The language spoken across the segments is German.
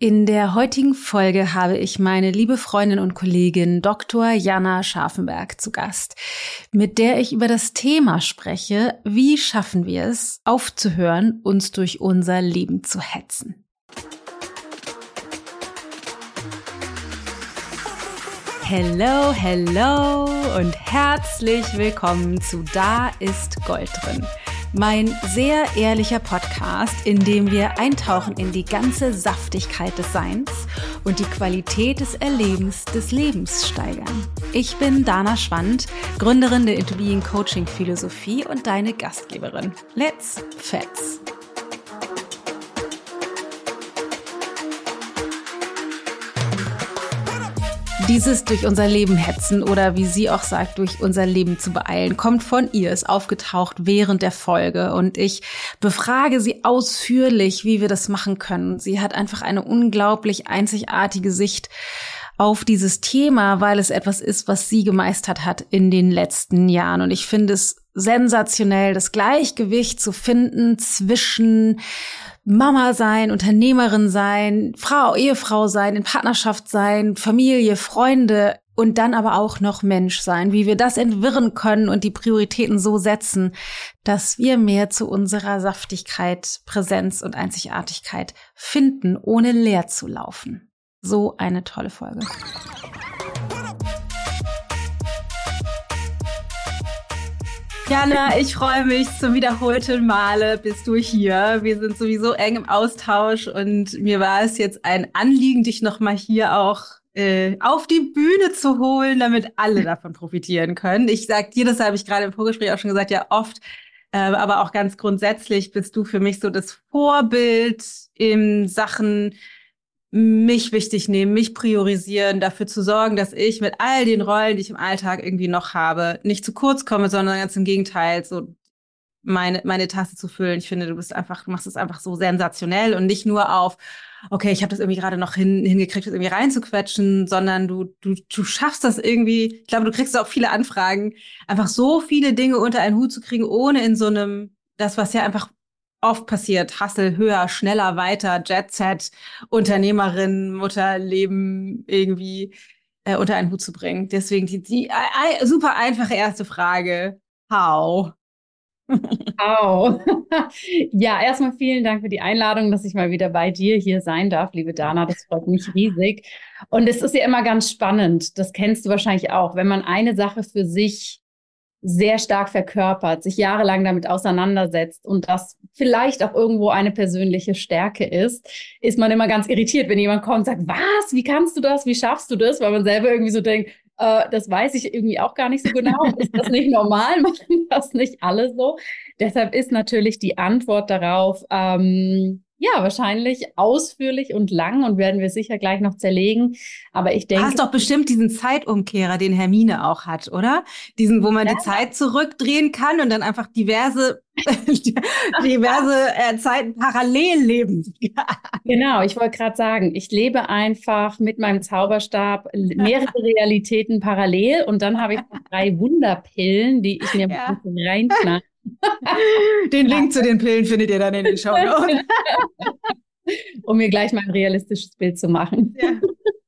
In der heutigen Folge habe ich meine liebe Freundin und Kollegin Dr. Jana Scharfenberg zu Gast, mit der ich über das Thema spreche, wie schaffen wir es, aufzuhören, uns durch unser Leben zu hetzen. Hello, hello und herzlich willkommen zu Da ist Gold drin. Mein sehr ehrlicher Podcast, in dem wir eintauchen in die ganze Saftigkeit des Seins und die Qualität des Erlebens des Lebens steigern. Ich bin Dana Schwand, Gründerin der Into Being Coaching Philosophie und deine Gastgeberin. Let's Fetz! Dieses durch unser Leben hetzen oder wie sie auch sagt, durch unser Leben zu beeilen, kommt von ihr, ist aufgetaucht während der Folge und ich befrage sie ausführlich, wie wir das machen können. Sie hat einfach eine unglaublich einzigartige Sicht auf dieses Thema, weil es etwas ist, was sie gemeistert hat in den letzten Jahren. Und ich finde es sensationell, das Gleichgewicht zu finden zwischen Mama sein, Unternehmerin sein, Frau, Ehefrau sein, in Partnerschaft sein, Familie, Freunde und dann aber auch noch Mensch sein, wie wir das entwirren können und die Prioritäten so setzen, dass wir mehr zu unserer Saftigkeit, Präsenz und Einzigartigkeit finden, ohne leer zu laufen. So eine tolle Folge. Jana, ich freue mich zum wiederholten Male bist du hier. Wir sind sowieso eng im Austausch und mir war es jetzt ein Anliegen, dich nochmal hier auch auf die Bühne zu holen, damit alle davon profitieren können. Ich sag dir, das habe ich gerade im Vorgespräch auch schon gesagt, ja oft, aber auch ganz grundsätzlich bist du für mich so das Vorbild in Sachen mich wichtig nehmen, mich priorisieren, dafür zu sorgen, dass ich mit all den Rollen, die ich im Alltag irgendwie noch habe, nicht zu kurz komme, sondern ganz im Gegenteil, so meine Tasse zu füllen. Ich finde, du machst es einfach so sensationell und nicht nur auf, okay, ich habe das irgendwie gerade noch hingekriegt, das irgendwie reinzuquetschen, sondern du schaffst das irgendwie, ich glaube, du kriegst auch viele Anfragen, einfach so viele Dinge unter einen Hut zu kriegen, ohne in so einem, das, was ja einfach oft passiert, Hustle, höher, schneller, weiter, Jet-Set, Unternehmerin, Mutterleben irgendwie unter einen Hut zu bringen. Deswegen die super einfache erste Frage. How? Wow. Ja, erstmal vielen Dank für die Einladung, dass ich mal wieder bei dir hier sein darf, liebe Dana. Das freut mich riesig. Und es ist ja immer ganz spannend, das kennst du wahrscheinlich auch, wenn man eine Sache für sich sehr stark verkörpert, sich jahrelang damit auseinandersetzt und das vielleicht auch irgendwo eine persönliche Stärke ist man immer ganz irritiert, wenn jemand kommt und sagt, was, wie kannst du das, wie schaffst du das? Weil man selber irgendwie so denkt, das weiß ich irgendwie auch gar nicht so genau. Ist das nicht normal? Machen das nicht alle so? Deshalb ist natürlich die Antwort darauf, ja, wahrscheinlich ausführlich und lang und werden wir sicher gleich noch zerlegen. Aber ich Du denke, hast doch bestimmt diesen Zeitumkehrer, den Hermine auch hat, oder? Diesen, wo man die Zeit zurückdrehen kann und dann einfach diverse Zeiten parallel leben. genau, ich wollte gerade sagen, ich lebe einfach mit meinem Zauberstab mehrere Realitäten parallel und dann habe ich noch 3 Wunderpillen, die ich mir ein Ja. bisschen reinknall. Den Link zu den Pillen findet ihr dann in den Shownotes. Um mir gleich mal ein realistisches Bild zu machen. Ja.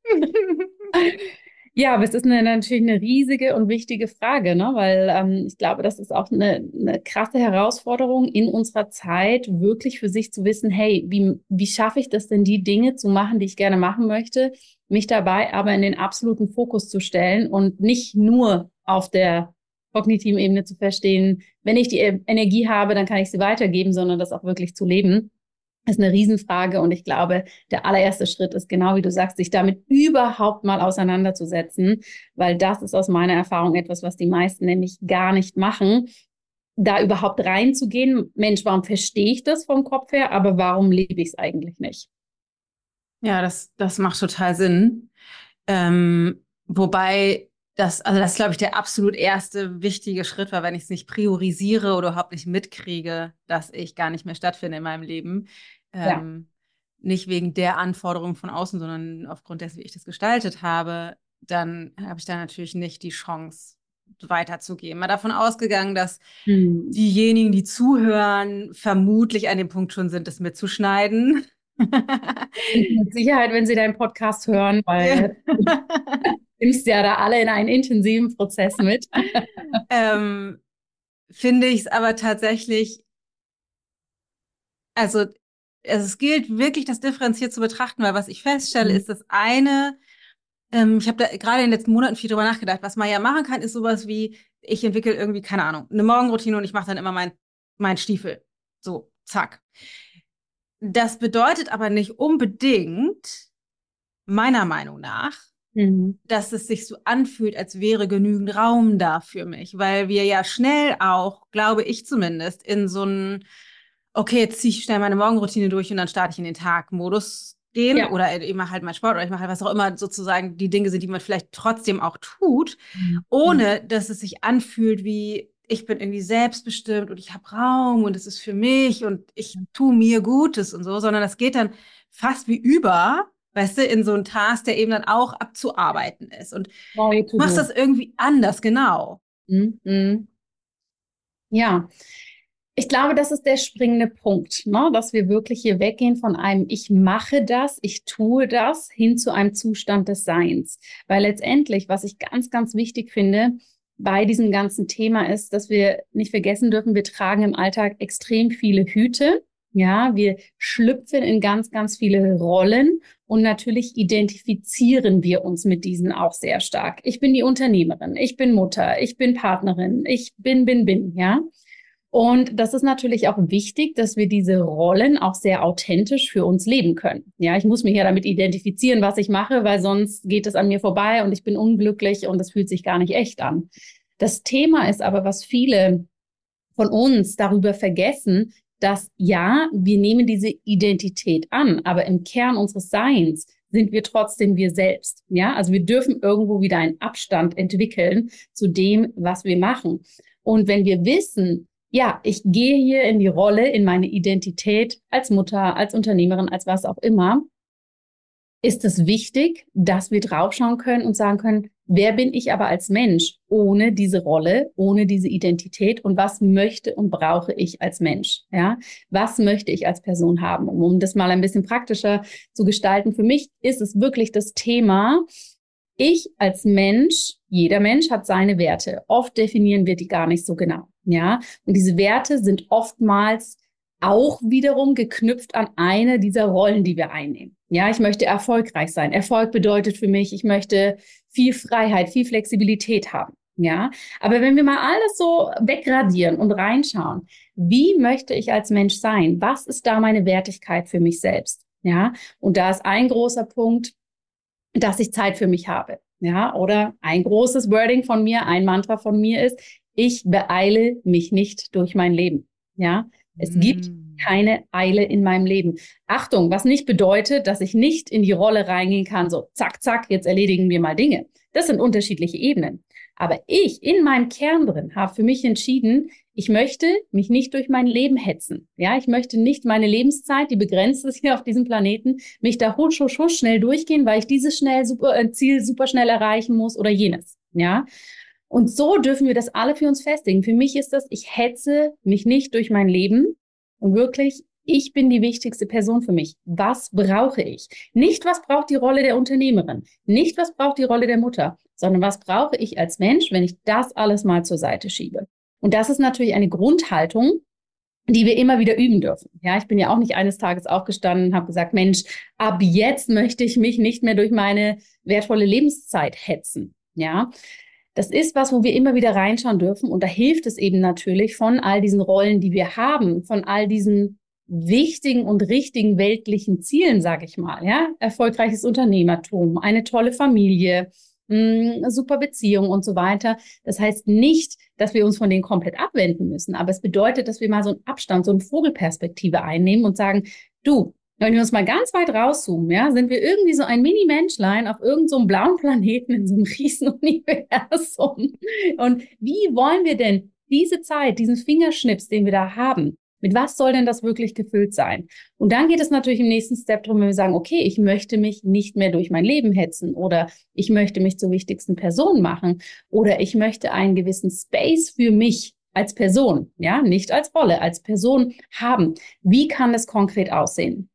Ja, aber es ist natürlich eine riesige und wichtige Frage, ne? Weil ich glaube, das ist auch eine krasse Herausforderung in unserer Zeit, wirklich für sich zu wissen, hey, wie schaffe ich das denn, die Dinge zu machen, die ich gerne machen möchte, mich dabei aber in den absoluten Fokus zu stellen und nicht nur auf der kognitiven Ebene zu verstehen, wenn ich die Energie habe, dann kann ich sie weitergeben, sondern das auch wirklich zu leben. Das ist eine Riesenfrage und ich glaube, der allererste Schritt ist genau wie du sagst, sich damit überhaupt mal auseinanderzusetzen, weil das ist aus meiner Erfahrung etwas, was die meisten nämlich gar nicht machen, da überhaupt reinzugehen. Mensch, warum verstehe ich das vom Kopf her, aber warum lebe ich es eigentlich nicht? Ja, das macht total Sinn. Wobei das ist, glaube ich, der absolut erste wichtige Schritt war, wenn ich es nicht priorisiere oder überhaupt nicht mitkriege, dass ich gar nicht mehr stattfinde in meinem Leben. Ja. Ähm, Nicht wegen der Anforderungen von außen, sondern aufgrund dessen, wie ich das gestaltet habe, dann habe ich da natürlich nicht die Chance, weiterzugehen. Mal davon ausgegangen, dass Hm. diejenigen, die zuhören, vermutlich an dem Punkt schon sind, das mitzuschneiden. Mit Sicherheit, wenn Sie deinen Podcast hören, Ja. weil du nimmst ja da alle in einen intensiven Prozess mit. ähm, Finde ich es aber tatsächlich, also es gilt wirklich, das differenziert zu betrachten, weil was ich feststelle, ist das eine, ich habe da gerade in den letzten Monaten viel drüber nachgedacht. Was man ja machen kann, ist sowas wie, ich entwickle irgendwie, keine Ahnung, eine Morgenroutine und ich mache dann immer mein Stiefel. So, zack. Das bedeutet aber nicht unbedingt, meiner Meinung nach, Mhm. dass es sich so anfühlt, als wäre genügend Raum da für mich, weil wir ja schnell auch, glaube ich zumindest, in so einen, okay, jetzt ziehe ich schnell meine Morgenroutine durch und dann starte ich in den Tag-Modus gehen Ja. oder ich mache halt meinen Sport oder ich mache halt was auch immer sozusagen die Dinge sind, die man vielleicht trotzdem auch tut, Mhm. ohne dass es sich anfühlt wie ich bin irgendwie selbstbestimmt und ich habe Raum und es ist für mich und ich tue mir Gutes und so, sondern das geht dann fast wie über, weißt du, in so einen Task, der eben dann auch abzuarbeiten ist. Und du Neue machst To-Do. das irgendwie anders, genau. Mhm. Ja, ich glaube, das ist der springende Punkt, ne? Dass wir wirklich hier weggehen von einem Ich mache das, ich tue das, hin zu einem Zustand des Seins. Weil letztendlich, was ich ganz, ganz wichtig finde bei diesem ganzen Thema ist, dass wir nicht vergessen dürfen, wir tragen im Alltag extrem viele Hüte. Ja, wir schlüpfen in ganz, ganz viele Rollen und natürlich identifizieren wir uns mit diesen auch sehr stark. Ich bin die Unternehmerin, ich bin Mutter, ich bin Partnerin, ich bin, ja. Und das ist natürlich auch wichtig, dass wir diese Rollen auch sehr authentisch für uns leben können. Ja, ich muss mich ja damit identifizieren, was ich mache, weil sonst geht es an mir vorbei und ich bin unglücklich und es fühlt sich gar nicht echt an. Das Thema ist aber, was viele von uns darüber vergessen, dass ja, wir nehmen diese Identität an, aber im Kern unseres Seins sind wir trotzdem wir selbst. Ja, also wir dürfen irgendwo wieder einen Abstand entwickeln zu dem, was wir machen. Und wenn wir wissen, ja, ich gehe hier in die Rolle, in meine Identität als Mutter, als Unternehmerin, als was auch immer, ist es wichtig, dass wir draufschauen können und sagen können, wer bin ich aber als Mensch ohne diese Rolle, ohne diese Identität und was möchte und brauche ich als Mensch? Ja, was möchte ich als Person haben? Um das mal ein bisschen praktischer zu gestalten, für mich ist es wirklich das Thema, ich als Mensch, jeder Mensch hat seine Werte. Oft definieren wir die gar nicht so genau. Ja, und diese Werte sind oftmals auch wiederum geknüpft an eine dieser Rollen, die wir einnehmen. Ja, ich möchte erfolgreich sein. Erfolg bedeutet für mich, ich möchte viel Freiheit, viel Flexibilität haben. Ja, aber wenn wir mal alles so wegradieren und reinschauen, wie möchte ich als Mensch sein? Was ist da meine Wertigkeit für mich selbst? Ja, und da ist ein großer Punkt, dass ich Zeit für mich habe. Ja, oder ein großes Wording von mir, ein Mantra von mir ist, ich beeile mich nicht durch mein Leben. Ja, es gibt Mm. keine Eile in meinem Leben. Achtung, was nicht bedeutet, dass ich nicht in die Rolle reingehen kann, so zack, zack, jetzt erledigen wir mal Dinge. Das sind unterschiedliche Ebenen. Aber ich in meinem Kern drin habe für mich entschieden, ich möchte mich nicht durch mein Leben hetzen. Ja, ich möchte nicht meine Lebenszeit, die begrenzt ist hier auf diesem Planeten, mich da husch, husch, husch schnell durchgehen, weil ich dieses Ziel super schnell erreichen muss oder jenes. Ja, und so dürfen wir das alle für uns festigen. Für mich ist das, ich hetze mich nicht durch mein Leben und wirklich, ich bin die wichtigste Person für mich. Was brauche ich? Nicht, was braucht die Rolle der Unternehmerin, nicht, was braucht die Rolle der Mutter, sondern was brauche ich als Mensch, wenn ich das alles mal zur Seite schiebe. Und das ist natürlich eine Grundhaltung, die wir immer wieder üben dürfen. Ja, ich bin ja auch nicht eines Tages aufgestanden und habe gesagt, Mensch, ab jetzt möchte ich mich nicht mehr durch meine wertvolle Lebenszeit hetzen. Ja, das ist was, wo wir immer wieder reinschauen dürfen. Und da hilft es eben natürlich von all diesen Rollen, die wir haben, von all diesen wichtigen und richtigen weltlichen Zielen, sage ich mal. Ja, erfolgreiches Unternehmertum, eine tolle Familie, super Beziehung und so weiter. Das heißt nicht, dass wir uns von denen komplett abwenden müssen, aber es bedeutet, dass wir mal so einen Abstand, so eine Vogelperspektive einnehmen und sagen, du, wenn wir uns mal ganz weit rauszoomen, ja, sind wir irgendwie so ein Mini-Menschlein auf irgendeinem so blauen Planeten in so einem Riesenuniversum. Und wie wollen wir denn diese Zeit, diesen Fingerschnips, den wir da haben, mit was soll denn das wirklich gefüllt sein? Und dann geht es natürlich im nächsten Step darum, wenn wir sagen, okay, ich möchte mich nicht mehr durch mein Leben hetzen oder ich möchte mich zur wichtigsten Person machen oder ich möchte einen gewissen Space für mich als Person, ja, nicht als Rolle, als Person haben. Wie kann das konkret aussehen?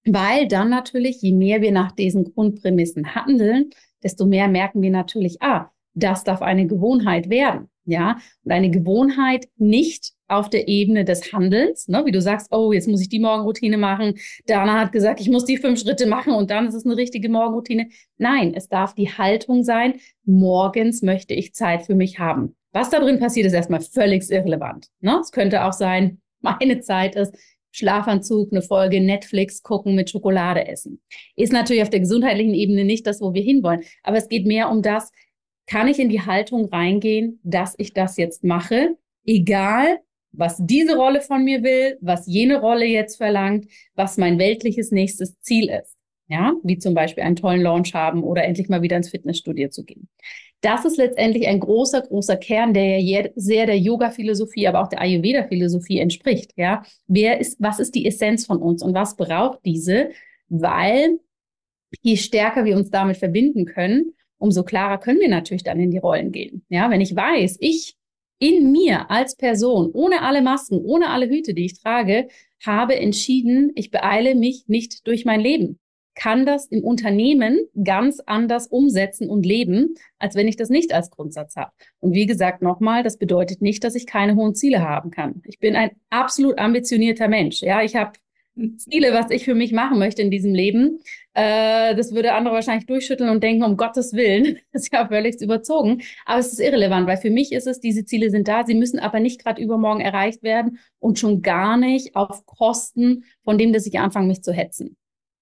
Weil dann natürlich, je mehr wir nach diesen Grundprämissen handeln, desto mehr merken wir natürlich, das darf eine Gewohnheit werden. Ja, und eine Gewohnheit nicht auf der Ebene des Handelns, ne? Wie du sagst, oh, jetzt muss ich die Morgenroutine machen. Dana hat gesagt, ich muss die 5 Schritte machen und dann ist es eine richtige Morgenroutine. Nein, es darf die Haltung sein, morgens möchte ich Zeit für mich haben. Was da drin passiert, ist erstmal völlig irrelevant. Ne? Es könnte auch sein, meine Zeit ist, Schlafanzug, eine Folge Netflix gucken, mit Schokolade essen. Ist natürlich auf der gesundheitlichen Ebene nicht das, wo wir hinwollen. Aber es geht mehr um das, kann ich in die Haltung reingehen, dass ich das jetzt mache, egal was diese Rolle von mir will, was jene Rolle jetzt verlangt, was mein weltliches nächstes Ziel ist. Ja, wie zum Beispiel einen tollen Launch haben oder endlich mal wieder ins Fitnessstudio zu gehen. Das ist letztendlich ein großer, großer Kern, der ja sehr der Yoga-Philosophie, aber auch der Ayurveda-Philosophie entspricht. Ja, was ist die Essenz von uns und was braucht diese? Weil je stärker wir uns damit verbinden können, umso klarer können wir natürlich dann in die Rollen gehen. Ja, wenn ich weiß, ich in mir als Person, ohne alle Masken, ohne alle Hüte, die ich trage, habe entschieden, ich beeile mich nicht durch mein Leben, kann das im Unternehmen ganz anders umsetzen und leben, als wenn ich das nicht als Grundsatz habe. Und wie gesagt, nochmal, das bedeutet nicht, dass ich keine hohen Ziele haben kann. Ich bin ein absolut ambitionierter Mensch. Ja, ich habe Ziele, was ich für mich machen möchte in diesem Leben. Das würde andere wahrscheinlich durchschütteln und denken, um Gottes Willen, das ist ja völlig überzogen. Aber es ist irrelevant, weil für mich ist es, diese Ziele sind da, sie müssen aber nicht gerade übermorgen erreicht werden und schon gar nicht auf Kosten von dem, dass ich anfange, mich zu hetzen.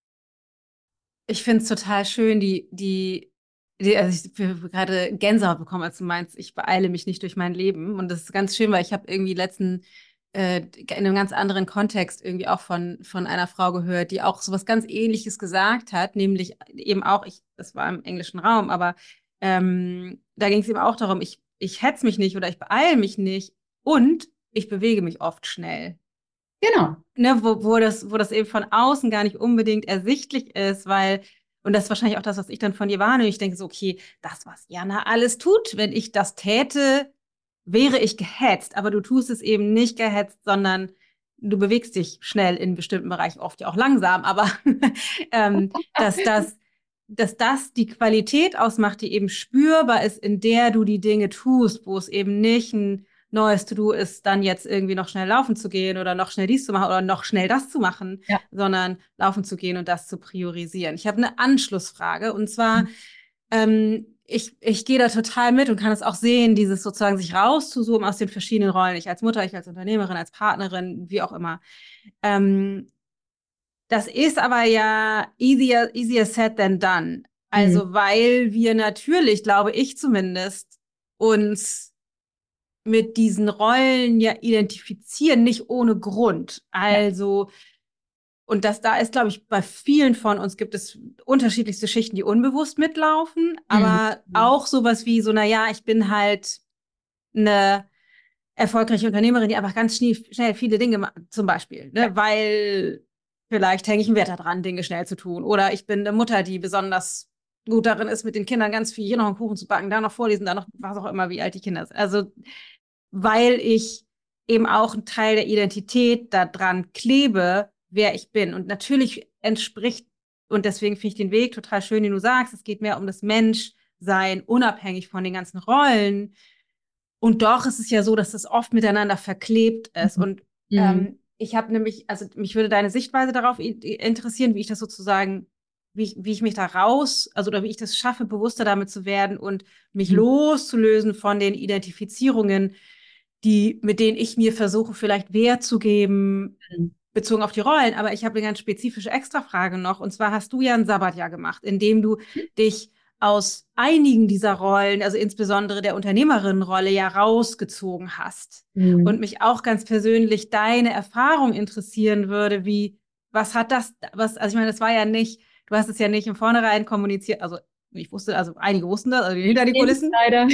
Ich finde es total schön, also ich habe gerade Gänsehaut bekommen, als du meinst, ich beeile mich nicht durch mein Leben. Und das ist ganz schön, weil ich habe irgendwie in einem ganz anderen Kontext irgendwie auch von einer Frau gehört, die auch sowas ganz Ähnliches gesagt hat, nämlich eben auch, das war im englischen Raum, aber da ging es eben auch darum, ich hetz mich nicht oder ich beeile mich nicht und ich bewege mich oft schnell. Genau. Ne, wo das eben von außen gar nicht unbedingt ersichtlich ist, und das ist wahrscheinlich auch das, was ich dann von dir wahrnehme. Ich denke so, okay, das, was Jana alles tut, wenn ich das täte, wäre ich gehetzt. Aber du tust es eben nicht gehetzt, sondern du bewegst dich schnell in bestimmten Bereichen, oft ja auch langsam, aber ähm, dass das, dass das die Qualität ausmacht, die eben spürbar ist, in der du die Dinge tust, wo es eben nicht ein neues To-Do ist, dann jetzt irgendwie noch schnell laufen zu gehen oder noch schnell dies zu machen oder noch schnell das zu machen, Ja. sondern laufen zu gehen und das zu priorisieren. Ich habe eine Anschlussfrage und zwar, ich gehe da total mit und kann es auch sehen, dieses sozusagen sich rauszuzoomen aus den verschiedenen Rollen, ich als Mutter, ich als Unternehmerin, als Partnerin, wie auch immer. Ähm, Das ist aber ja easier said than done. Mhm. Also, weil wir natürlich, glaube ich zumindest, uns mit diesen Rollen ja identifizieren, nicht ohne Grund. Ja. Also, und da ist, glaube ich, bei vielen von uns gibt es unterschiedlichste Schichten, die unbewusst mitlaufen, Mhm. aber auch sowas wie so, naja, ich bin halt eine erfolgreiche Unternehmerin, die einfach ganz schnell viele Dinge macht, zum Beispiel, Ja. ne, weil vielleicht hänge ich einen Wert daran, Dinge schnell zu tun. Oder ich bin eine Mutter, die besonders gut darin ist, mit den Kindern ganz viel hier noch einen Kuchen zu backen, da noch vorlesen, da noch was auch immer, wie alt die Kinder sind. Also weil ich eben auch einen Teil der Identität daran klebe, wer ich bin. Und natürlich entspricht, und deswegen finde ich den Weg total schön, den du sagst, es geht mehr um das Menschsein, unabhängig von den ganzen Rollen. Und doch ist es ja so, dass es oft miteinander verklebt ist. Mhm. Und Mhm. ich habe nämlich, also mich würde deine Sichtweise darauf interessieren, wie ich das sozusagen, wie ich mich da raus, also oder wie ich das schaffe, bewusster damit zu werden und mich Mhm. loszulösen von den Identifizierungen, mit denen ich mir versuche, vielleicht Wert zu geben, bezogen auf die Rollen. Aber ich habe eine ganz spezifische Extrafrage noch. Und zwar hast du ja ein Sabbatjahr gemacht, in dem du dich aus einigen dieser Rollen, also insbesondere der Unternehmerinnenrolle, ja rausgezogen hast. Und Mhm. mich auch ganz persönlich deine Erfahrung interessieren würde, also ich meine, das war ja nicht, du hast es ja nicht im Vornherein kommuniziert, also ich wusste, also einige wussten das, also hinter die Kulissen, Insider.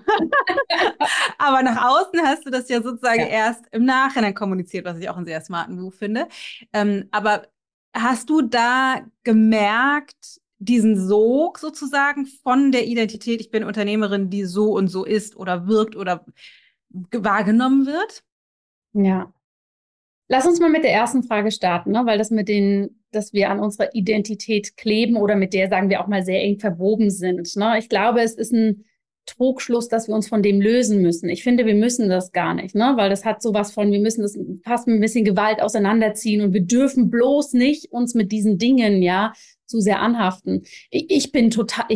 aber nach außen hast du das ja sozusagen Ja. erst im Nachhinein kommuniziert, was ich auch einen sehr smarten Move finde. Aber hast du da gemerkt, diesen Sog sozusagen von der Identität, ich bin Unternehmerin, die so und so ist oder wirkt oder wahrgenommen wird? Ja. Lass uns mal mit der ersten Frage starten, ne? Weil das mit den dass wir an unserer Identität kleben oder mit der, sagen wir auch mal, sehr eng verwoben sind. Ne? Ich glaube, es ist ein Trugschluss, dass wir uns von dem lösen müssen. Ich finde, wir müssen das gar nicht, ne? Weil das hat sowas von, wir müssen das fast mit ein bisschen Gewalt auseinanderziehen und wir dürfen bloß nicht uns mit diesen Dingen, ja, zu sehr anhaften. Ich bin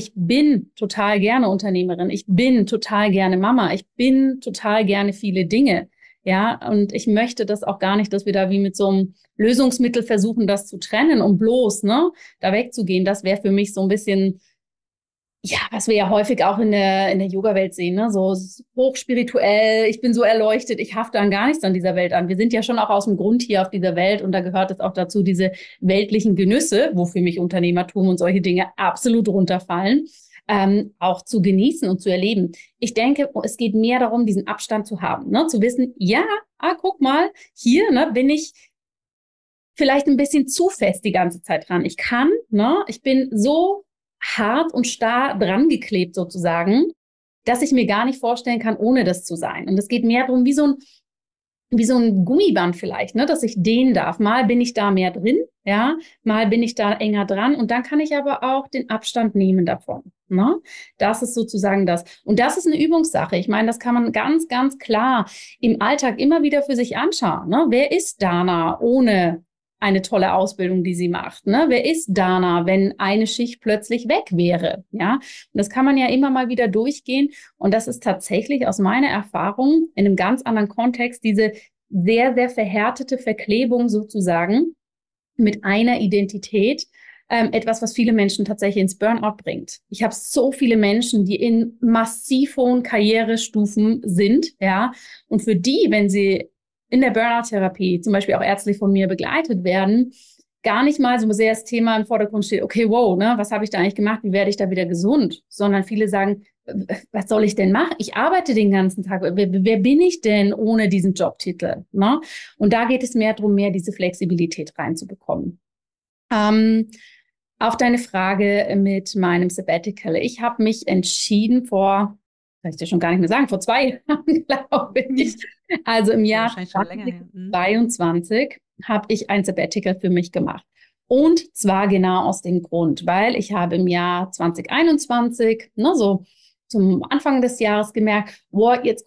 total gerne Unternehmerin. Ich bin total gerne Mama. Ich bin total gerne viele Dinge. Ja, und ich möchte das auch gar nicht, dass wir da wie mit so einem Lösungsmittel versuchen, das zu trennen, um bloß, ne, da wegzugehen. Das wäre für mich so ein bisschen, ja, was wir ja häufig auch in der Yoga-Welt sehen, ne? So hochspirituell, ich bin so erleuchtet, ich hafte an gar nichts an dieser Welt an. Wir sind ja schon auch aus dem Grund hier auf dieser Welt und da gehört es auch dazu, diese weltlichen Genüsse, wo für mich Unternehmertum und solche Dinge absolut runterfallen, auch zu genießen und zu erleben. Ich denke, es geht mehr darum, diesen Abstand zu haben, ne? Zu wissen, ja, guck mal, hier, ne, bin ich vielleicht ein bisschen zu fest die ganze Zeit dran. Ich bin so hart und starr dran geklebt sozusagen, dass ich mir gar nicht vorstellen kann, ohne das zu sein. Und es geht mehr darum, wie so ein Gummiband vielleicht, ne, dass ich dehnen darf. Mal bin ich da mehr drin, ja, mal bin ich da enger dran und dann kann ich aber auch den Abstand nehmen davon. Ne? Das ist sozusagen das. Und das ist eine Übungssache. Ich meine, das kann man ganz, ganz klar im Alltag immer wieder für sich anschauen. Ne? Wer ist Dana ohne eine tolle Ausbildung, die sie macht? Ne? Wer ist Dana, wenn eine Schicht plötzlich weg wäre? Ja, und das kann man ja immer mal wieder durchgehen. Und das ist tatsächlich aus meiner Erfahrung in einem ganz anderen Kontext diese sehr, sehr verhärtete Verklebung sozusagen mit einer Identität, etwas, was viele Menschen tatsächlich ins Burnout bringt. Ich habe so viele Menschen, die in massiv hohen Karrierestufen sind, ja, und für die, wenn sie in der Burnout-Therapie zum Beispiel auch ärztlich von mir begleitet werden, gar nicht mal so sehr das Thema im Vordergrund steht, okay, wow, ne, was habe ich da eigentlich gemacht, wie werde ich da wieder gesund? Sondern viele sagen, was soll ich denn machen? Ich arbeite den ganzen Tag. Wer bin ich denn ohne diesen Jobtitel? Ne? Und da geht es mehr darum, mehr diese Flexibilität reinzubekommen. Auf deine Frage mit meinem Sabbatical. Ich habe mich entschieden kann ich dir schon gar nicht mehr sagen, vor 2 Jahren, glaube ich. Also im Jahr 2022 habe ich ein Sabbatical für mich gemacht. Und zwar genau aus dem Grund, weil ich habe im Jahr 2021, ne, so zum Anfang des Jahres gemerkt, boah, jetzt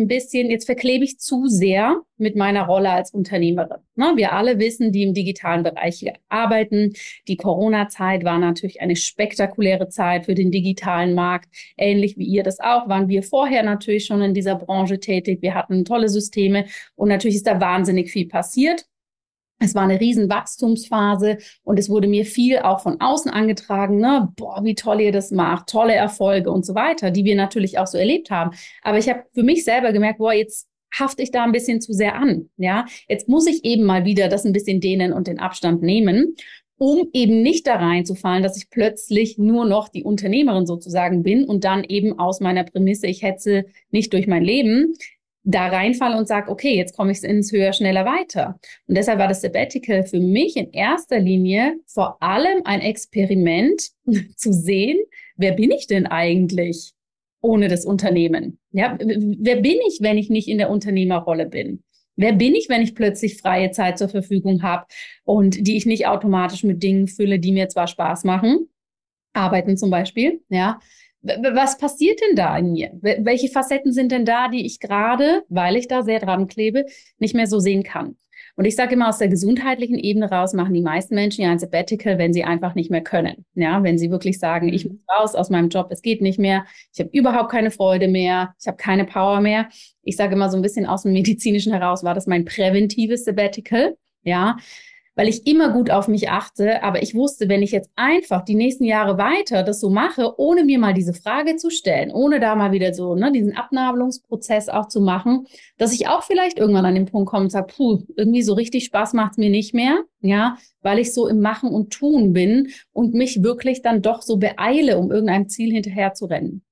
verklebe ich zu sehr mit meiner Rolle als Unternehmerin. Ne, wir alle wissen, die im digitalen Bereich arbeiten, die Corona-Zeit war natürlich eine spektakuläre Zeit für den digitalen Markt. Ähnlich wie ihr das auch, waren wir vorher natürlich schon in dieser Branche tätig. Wir hatten tolle Systeme und natürlich ist da wahnsinnig viel passiert. Es war eine riesen Wachstumsphase und es wurde mir viel auch von außen angetragen, ne? Boah, wie toll ihr das macht, tolle Erfolge und so weiter, die wir natürlich auch so erlebt haben. Aber ich habe für mich selber gemerkt, boah, jetzt hafte ich da ein bisschen zu sehr an, ja? Jetzt muss ich eben mal wieder das ein bisschen dehnen und den Abstand nehmen, um eben nicht da reinzufallen, dass ich plötzlich nur noch die Unternehmerin sozusagen bin und dann eben aus meiner Prämisse, ich hetze nicht durch mein Leben, da reinfalle und sage, okay, jetzt komme ich ins Höher, schneller, weiter. Und deshalb war das Sabbatical für mich in erster Linie vor allem ein Experiment zu sehen, wer bin ich denn eigentlich ohne das Unternehmen? Ja, wer bin ich, wenn ich nicht in der Unternehmerrolle bin? Wer bin ich, wenn ich plötzlich freie Zeit zur Verfügung habe und die ich nicht automatisch mit Dingen fülle, die mir zwar Spaß machen, arbeiten zum Beispiel, ja, was passiert denn da in mir? Welche Facetten sind denn da, die ich gerade, weil ich da sehr dran klebe, nicht mehr so sehen kann? Und ich sage immer, aus der gesundheitlichen Ebene raus machen die meisten Menschen ja ein Sabbatical, wenn sie einfach nicht mehr können. Ja, wenn sie wirklich sagen, ich muss raus aus meinem Job, es geht nicht mehr, ich habe überhaupt keine Freude mehr, ich habe keine Power mehr. Ich sage immer so ein bisschen aus dem Medizinischen heraus, war das mein präventives Sabbatical. Ja, weil ich immer gut auf mich achte. Aber ich wusste, wenn ich jetzt einfach die nächsten Jahre weiter das so mache, ohne mir mal diese Frage zu stellen, ohne da mal wieder so diesen Abnabelungsprozess auch zu machen, dass ich auch vielleicht irgendwann an den Punkt komme und sage, puh, irgendwie so richtig Spaß macht es mir nicht mehr, ja, weil ich so im Machen und Tun bin und mich wirklich dann doch so beeile, um irgendeinem Ziel hinterher zu rennen.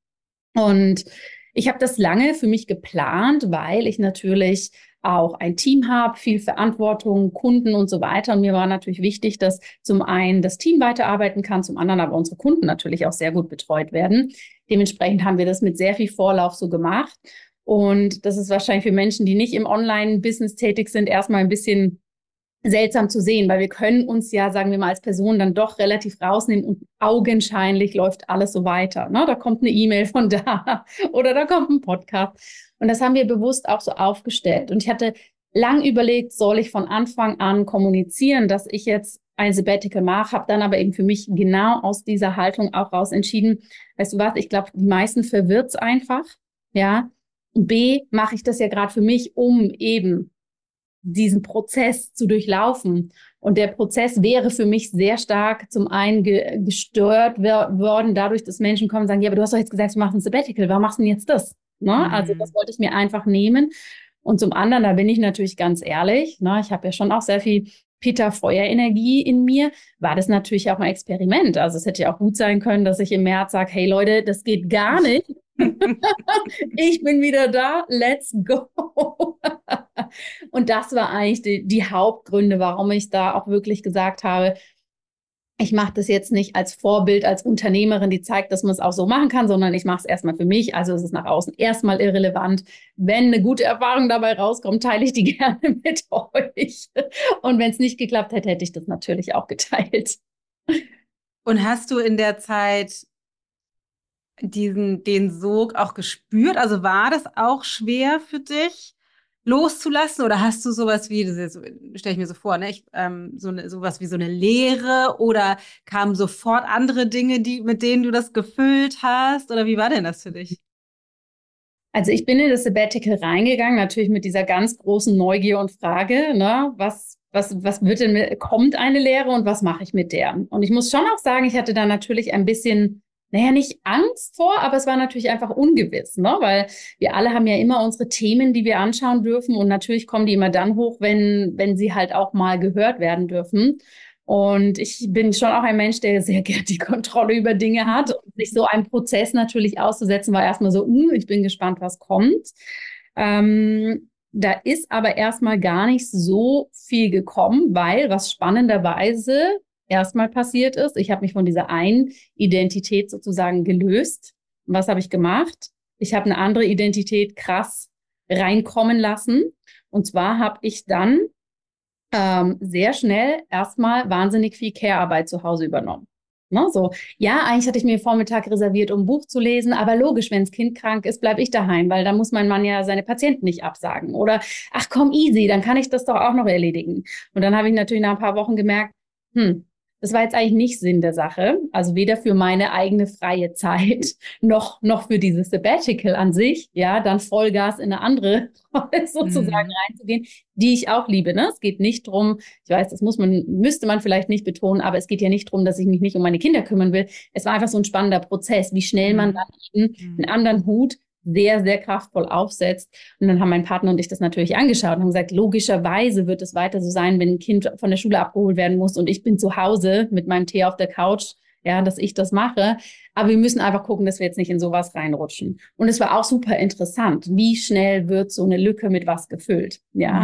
Und ich habe das lange für mich geplant, weil ich natürlich auch ein Team habe, viel Verantwortung, Kunden und so weiter. Und mir war natürlich wichtig, dass zum einen das Team weiterarbeiten kann, zum anderen aber unsere Kunden natürlich auch sehr gut betreut werden. Dementsprechend haben wir das mit sehr viel Vorlauf so gemacht. Und das ist wahrscheinlich für Menschen, die nicht im Online-Business tätig sind, erstmal ein bisschen seltsam zu sehen, weil wir können uns ja, sagen wir mal, als Person dann doch relativ rausnehmen und augenscheinlich läuft alles so weiter. Ne? Da kommt eine E-Mail von da oder da kommt ein Podcast. Und das haben wir bewusst auch so aufgestellt. Und ich hatte lang überlegt, soll ich von Anfang an kommunizieren, dass ich jetzt ein Sabbatical mache, habe dann aber eben für mich genau aus dieser Haltung auch raus entschieden, weißt du was, ich glaube, die meisten verwirrt's einfach, ja. Und B, mache ich das ja gerade für mich, um eben diesen Prozess zu durchlaufen. Und der Prozess wäre für mich sehr stark zum einen gestört worden, dadurch, dass Menschen kommen und sagen, ja, aber du hast doch jetzt gesagt, du machst ein Sabbatical, warum machst du denn jetzt das? Ne? Also das wollte ich mir einfach nehmen. Und zum anderen, da bin ich natürlich ganz ehrlich, ne? Ich habe ja schon auch sehr viel Peter-Feuer-Energie in mir, war das natürlich auch ein Experiment. Also es hätte ja auch gut sein können, dass ich im März sage, hey Leute, das geht gar nicht. Ich bin wieder da, let's go. Und das war eigentlich die Hauptgründe, warum ich da auch wirklich gesagt habe, ich mache das jetzt nicht als Vorbild, als Unternehmerin, die zeigt, dass man es auch so machen kann, sondern ich mache es erstmal für mich. Also es ist nach außen erstmal irrelevant. Wenn eine gute Erfahrung dabei rauskommt, teile ich die gerne mit euch. Und wenn es nicht geklappt hätte, hätte ich das natürlich auch geteilt. Und hast du in der Zeit den Sog auch gespürt? Also war das auch schwer für dich loszulassen oder hast du sowas wie, das stelle ich mir so vor, ne? Sowas wie so eine Leere oder kamen sofort andere Dinge, mit denen du das gefüllt hast? Oder wie war denn das für dich? Also ich bin in das Sabbatical reingegangen, natürlich mit dieser ganz großen Neugier und Frage, ne, was wird denn kommt eine Lehre und was mache ich mit der? Und ich muss schon auch sagen, ich hatte da natürlich ein bisschen, naja, nicht Angst vor, aber es war natürlich einfach ungewiss, ne, weil wir alle haben ja immer unsere Themen, die wir anschauen dürfen und natürlich kommen die immer dann hoch, wenn sie halt auch mal gehört werden dürfen. Und ich bin schon auch ein Mensch, der sehr gerne die Kontrolle über Dinge hat. Und sich so einem Prozess natürlich auszusetzen, war erstmal so, ich bin gespannt, was kommt. Da ist aber erstmal gar nicht so viel gekommen, weil was spannenderweise erstmal passiert ist, ich habe mich von dieser einen Identität sozusagen gelöst. Und was habe ich gemacht? Ich habe eine andere Identität krass reinkommen lassen. Und zwar habe ich dann sehr schnell erstmal wahnsinnig viel Care-Arbeit zu Hause übernommen. Ne, so, ja, eigentlich hatte ich mir den Vormittag reserviert, um ein Buch zu lesen, aber logisch, wenn das Kind krank ist, bleibe ich daheim, weil da muss mein Mann ja seine Patienten nicht absagen. Oder, ach komm, easy, dann kann ich das doch auch noch erledigen. Und dann habe ich natürlich nach ein paar Wochen gemerkt, das war jetzt eigentlich nicht Sinn der Sache. Also weder für meine eigene freie Zeit noch für dieses Sabbatical an sich. Ja, dann Vollgas in eine andere Rolle sozusagen reinzugehen, die ich auch liebe. Ne? Es geht nicht drum, ich weiß, müsste man vielleicht nicht betonen, aber es geht ja nicht drum, dass ich mich nicht um meine Kinder kümmern will. Es war einfach so ein spannender Prozess, wie schnell man dann eben einen anderen Hut sehr, sehr kraftvoll aufsetzt. Und dann haben mein Partner und ich das natürlich angeschaut und haben gesagt, logischerweise wird es weiter so sein, wenn ein Kind von der Schule abgeholt werden muss und ich bin zu Hause mit meinem Tee auf der Couch, ja, dass ich das mache. Aber wir müssen einfach gucken, dass wir jetzt nicht in sowas reinrutschen. Und es war auch super interessant. Wie schnell wird so eine Lücke mit was gefüllt? Ja.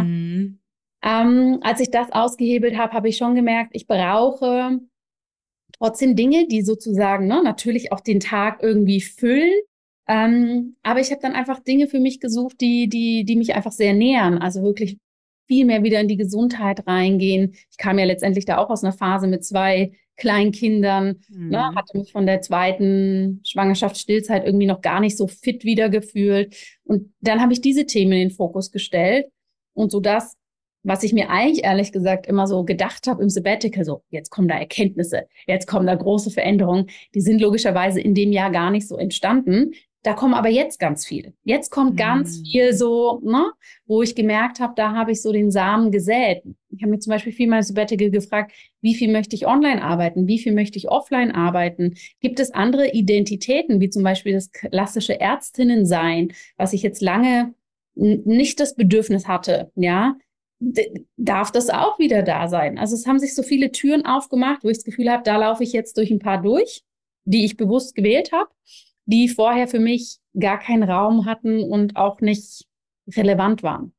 Als ich das ausgehebelt habe, habe ich schon gemerkt, ich brauche trotzdem Dinge, die sozusagen, ne, natürlich auch den Tag irgendwie füllen. Aber ich habe dann einfach Dinge für mich gesucht, die mich einfach sehr nähern. Also wirklich viel mehr wieder in die Gesundheit reingehen. Ich kam ja letztendlich da auch aus einer Phase mit 2 Kleinkindern, ne, hatte mich von der zweiten Schwangerschaft, Stillzeit irgendwie noch gar nicht so fit wieder gefühlt. Und dann habe ich diese Themen in den Fokus gestellt und so das, was ich mir eigentlich ehrlich gesagt immer so gedacht habe im Sabbatical, so jetzt kommen da Erkenntnisse, jetzt kommen da große Veränderungen, die sind logischerweise in dem Jahr gar nicht so entstanden. Da kommen aber jetzt ganz viel. Jetzt kommt ganz viel so, ne, wo ich gemerkt habe, da habe ich so den Samen gesät. Ich habe mir zum Beispiel viel mal Sabbatical gefragt, wie viel möchte ich online arbeiten? Wie viel möchte ich offline arbeiten? Gibt es andere Identitäten, wie zum Beispiel das klassische Ärztinnen sein, was ich jetzt lange nicht das Bedürfnis hatte, ja? Darf das auch wieder da sein? Also es haben sich so viele Türen aufgemacht, wo ich das Gefühl habe, da laufe ich jetzt durch ein paar durch, die ich bewusst gewählt habe, die vorher für mich gar keinen Raum hatten und auch nicht relevant waren.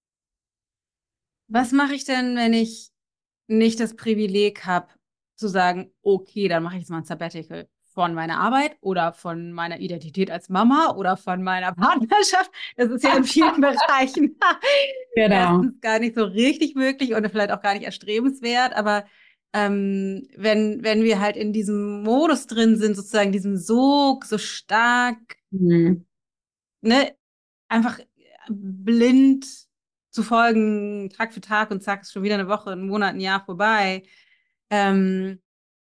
Was mache ich denn, wenn ich nicht das Privileg habe, zu sagen, okay, dann mache ich jetzt mal ein Sabbatical von meiner Arbeit oder von meiner Identität als Mama oder von meiner Partnerschaft. Das ist ja in vielen Bereichen Genau. erstens gar nicht so richtig möglich und vielleicht auch gar nicht erstrebenswert. Aber wenn wir halt in diesem Modus drin sind, sozusagen diesem Sog so stark, Mhm. ne, einfach blind zu folgen, Tag für Tag und zack, ist schon wieder eine Woche, ein Monat, ein Jahr vorbei. Ähm,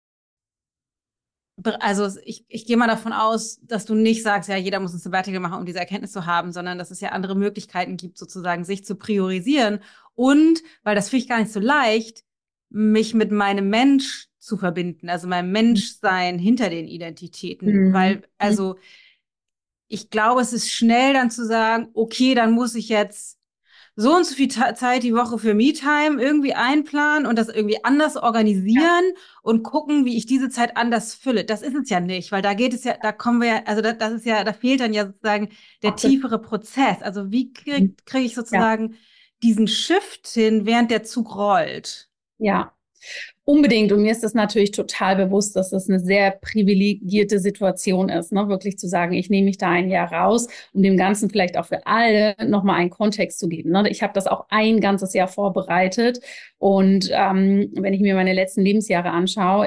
Also ich gehe mal davon aus, dass du nicht sagst, ja, jeder muss ein Sabbatical machen, um diese Erkenntnis zu haben, sondern dass es ja andere Möglichkeiten gibt, sozusagen sich zu priorisieren. Und, weil das finde ich gar nicht so leicht, mich mit meinem Mensch zu verbinden, also meinem Menschsein hinter den Identitäten. Mhm. Weil, also ich glaube, es ist schnell dann zu sagen, okay, dann muss ich jetzt so und so viel Zeit die Woche für Me-Time irgendwie einplanen und das irgendwie anders organisieren und gucken, wie ich diese Zeit anders fülle. Das ist es ja nicht, weil da geht es ja, da kommen wir ja, also das ist ja, da fehlt dann ja sozusagen der Absolut. tiefere Prozess. Also wie krieg ich Ja, sozusagen diesen Shift hin, während der Zug rollt? ja. Unbedingt. Und mir ist das natürlich total bewusst, dass das eine sehr privilegierte Situation ist, ne? Wirklich zu sagen, ich nehme mich da ein Jahr raus, um dem Ganzen vielleicht auch für alle nochmal einen Kontext zu geben. Ne? Ich habe das auch ein ganzes Jahr vorbereitet. Und wenn ich mir meine letzten Lebensjahre anschaue,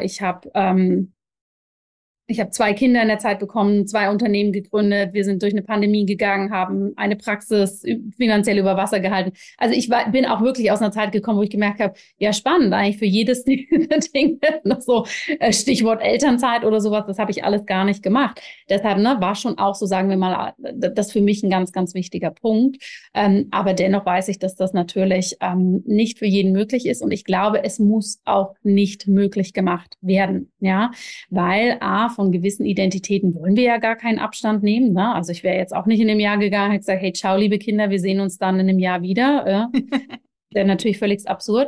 ich habe 2 Kinder in der Zeit bekommen, 2 Unternehmen gegründet. Wir sind durch eine Pandemie gegangen, haben eine Praxis finanziell über Wasser gehalten. Also bin auch wirklich aus einer Zeit gekommen, wo ich gemerkt habe, ja, spannend, eigentlich für jedes Ding, noch so Stichwort Elternzeit oder sowas, das habe ich alles gar nicht gemacht. Deshalb war schon auch so, sagen wir mal, das für mich ein ganz, ganz wichtiger Punkt. Aber dennoch weiß ich, dass das natürlich nicht für jeden möglich ist. Und ich glaube, es muss auch nicht möglich gemacht werden. Ja, weil von gewissen Identitäten wollen wir ja gar keinen Abstand nehmen. Ne? Also ich wäre jetzt auch nicht in dem Jahr gegangen, hätte gesagt, hey, ciao, liebe Kinder, wir sehen uns dann in einem Jahr wieder. Wäre natürlich völlig absurd.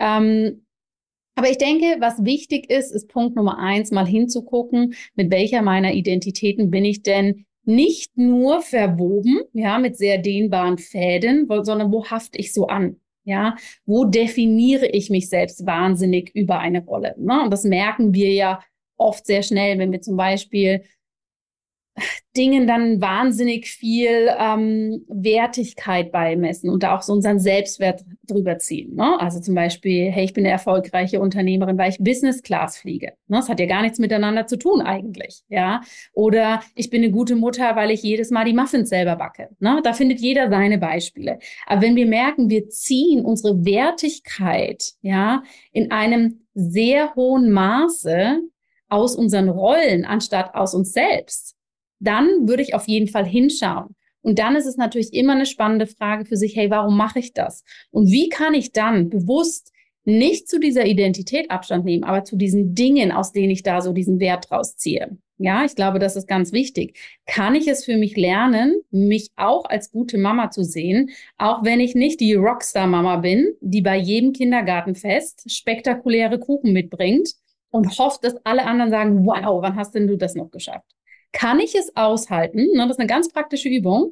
Aber ich denke, was wichtig ist, ist Punkt Nummer 1, mal hinzugucken, mit welcher meiner Identitäten bin ich denn nicht nur verwoben, ja, mit sehr dehnbaren Fäden, sondern wo hafte ich so an? Ja, wo definiere ich mich selbst wahnsinnig über eine Rolle? Ne? Und das merken wir ja oft sehr schnell, wenn wir zum Beispiel Dingen dann wahnsinnig viel Wertigkeit beimessen und da auch so unseren Selbstwert drüber ziehen. Ne? Also zum Beispiel, hey, ich bin eine erfolgreiche Unternehmerin, weil ich Business Class fliege. Ne? Das hat ja gar nichts miteinander zu tun eigentlich. Ja? Oder ich bin eine gute Mutter, weil ich jedes Mal die Muffins selber backe. Ne? Da findet jeder seine Beispiele. Aber wenn wir merken, wir ziehen unsere Wertigkeit ja in einem sehr hohen Maße aus unseren Rollen anstatt aus uns selbst, dann würde ich auf jeden Fall hinschauen. Und dann ist es natürlich immer eine spannende Frage für sich, hey, warum mache ich das? Und wie kann ich dann bewusst nicht zu dieser Identität Abstand nehmen, aber zu diesen Dingen, aus denen ich da so diesen Wert draus ziehe? Ja, ich glaube, das ist ganz wichtig. Kann ich es für mich lernen, mich auch als gute Mama zu sehen, auch wenn ich nicht die Rockstar-Mama bin, die bei jedem Kindergartenfest spektakuläre Kuchen mitbringt und hofft, dass alle anderen sagen, wow, wann hast denn du das noch geschafft? Kann ich es aushalten? Das ist eine ganz praktische Übung.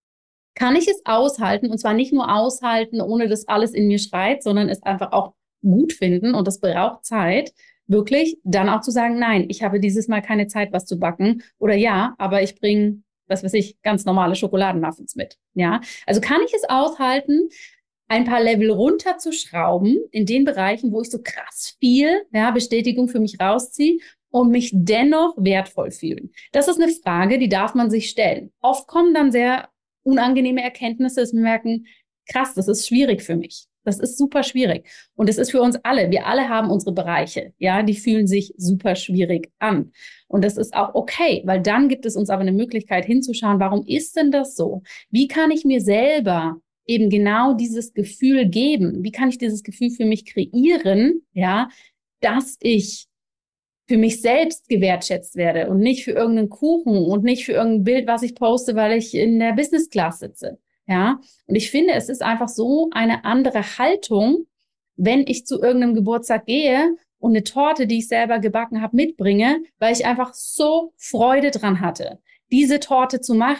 Kann ich es aushalten? Und zwar nicht nur aushalten, ohne dass alles in mir schreit, sondern es einfach auch gut finden. Und das braucht Zeit. Wirklich dann auch zu sagen, nein, ich habe dieses Mal keine Zeit, was zu backen. Oder ja, aber ich bringe, was weiß ich, ganz normale Schokoladenmuffins mit. Ja, also kann ich es aushalten, ein paar Level runterzuschrauben in den Bereichen, wo ich so krass viel Bestätigung für mich rausziehe und mich dennoch wertvoll fühlen? Das ist eine Frage, die darf man sich stellen. Oft kommen dann sehr unangenehme Erkenntnisse, dass wir merken, krass, das ist schwierig für mich. Das ist super schwierig. Und es ist für uns alle. Wir alle haben unsere Bereiche. Ja, die fühlen sich super schwierig an. Und das ist auch okay, weil dann gibt es uns aber eine Möglichkeit hinzuschauen, warum ist denn das so? Wie kann ich mir selber eben genau dieses Gefühl geben? Wie kann ich dieses Gefühl für mich kreieren? Ja, dass ich für mich selbst gewertschätzt werde und nicht für irgendeinen Kuchen und nicht für irgendein Bild, was ich poste, weil ich in der Business Class sitze. Ja, und ich finde, es ist einfach so eine andere Haltung, wenn ich zu irgendeinem Geburtstag gehe und eine Torte, die ich selber gebacken habe, mitbringe, weil ich einfach so Freude dran hatte, diese Torte zu machen.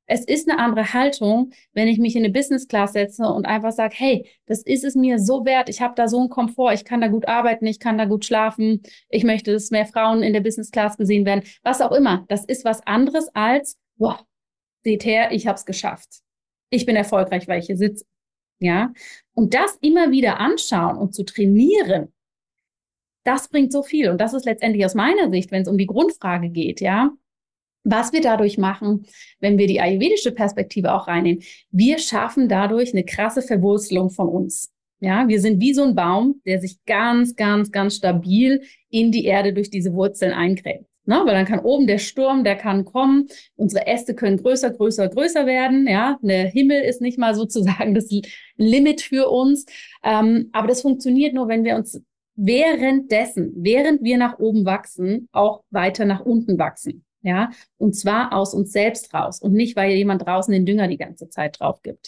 Es ist eine andere Haltung, wenn ich mich in eine Business Class setze und einfach sage, hey, das ist es mir so wert, ich habe da so einen Komfort, ich kann da gut arbeiten, ich kann da gut schlafen, ich möchte, dass mehr Frauen in der Business Class gesehen werden, was auch immer. Das ist was anderes als, boah, seht her, ich habe es geschafft. Ich bin erfolgreich, weil ich hier sitze. Ja, und das immer wieder anschauen und zu trainieren, das bringt so viel. Und das ist letztendlich aus meiner Sicht, wenn es um die Grundfrage geht, ja, was wir dadurch machen, wenn wir die ayurvedische Perspektive auch reinnehmen. Wir schaffen dadurch eine krasse Verwurzelung von uns. Ja, wir sind wie so ein Baum, der sich ganz, ganz, ganz stabil in die Erde durch diese Wurzeln eingräbt. Ne? Weil dann kann oben der Sturm, der kann kommen. Unsere Äste können größer, größer, größer werden. Ja, der Himmel ist nicht mal sozusagen das Limit für uns. Aber das funktioniert nur, wenn wir uns währenddessen, während wir nach oben wachsen, auch weiter nach unten wachsen. Ja, und zwar aus uns selbst raus und nicht, weil jemand draußen den Dünger die ganze Zeit drauf gibt.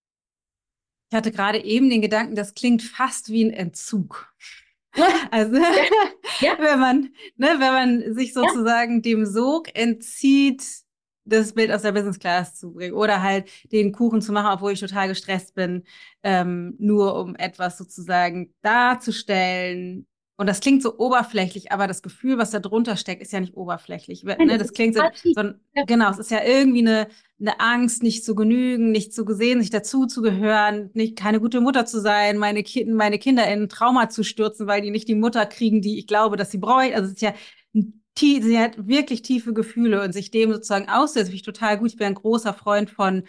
Ich hatte gerade eben den Gedanken, das klingt fast wie ein Entzug. Also, Ja, ja, wenn man sich ja. sozusagen dem Sog entzieht, das Bild aus der Business Class zu bringen oder halt den Kuchen zu machen, obwohl ich total gestresst bin, nur um etwas sozusagen darzustellen. Und das klingt so oberflächlich, aber das Gefühl, was da drunter steckt, ist ja nicht oberflächlich. Nein, Ne? das Das ist klingt so, total tief. Ja. genau, es ist ja irgendwie eine Angst, nicht zu genügen, nicht zu gesehen, nicht dazu zu gehören, nicht keine gute Mutter zu sein, meine Kinder in ein Trauma zu stürzen, weil die nicht die Mutter kriegen, die ich glaube, dass sie bräuchten. Also es ist ja sie hat wirklich tiefe Gefühle und sich dem sozusagen aussetzt, finde ich total gut. Ich bin ein großer Freund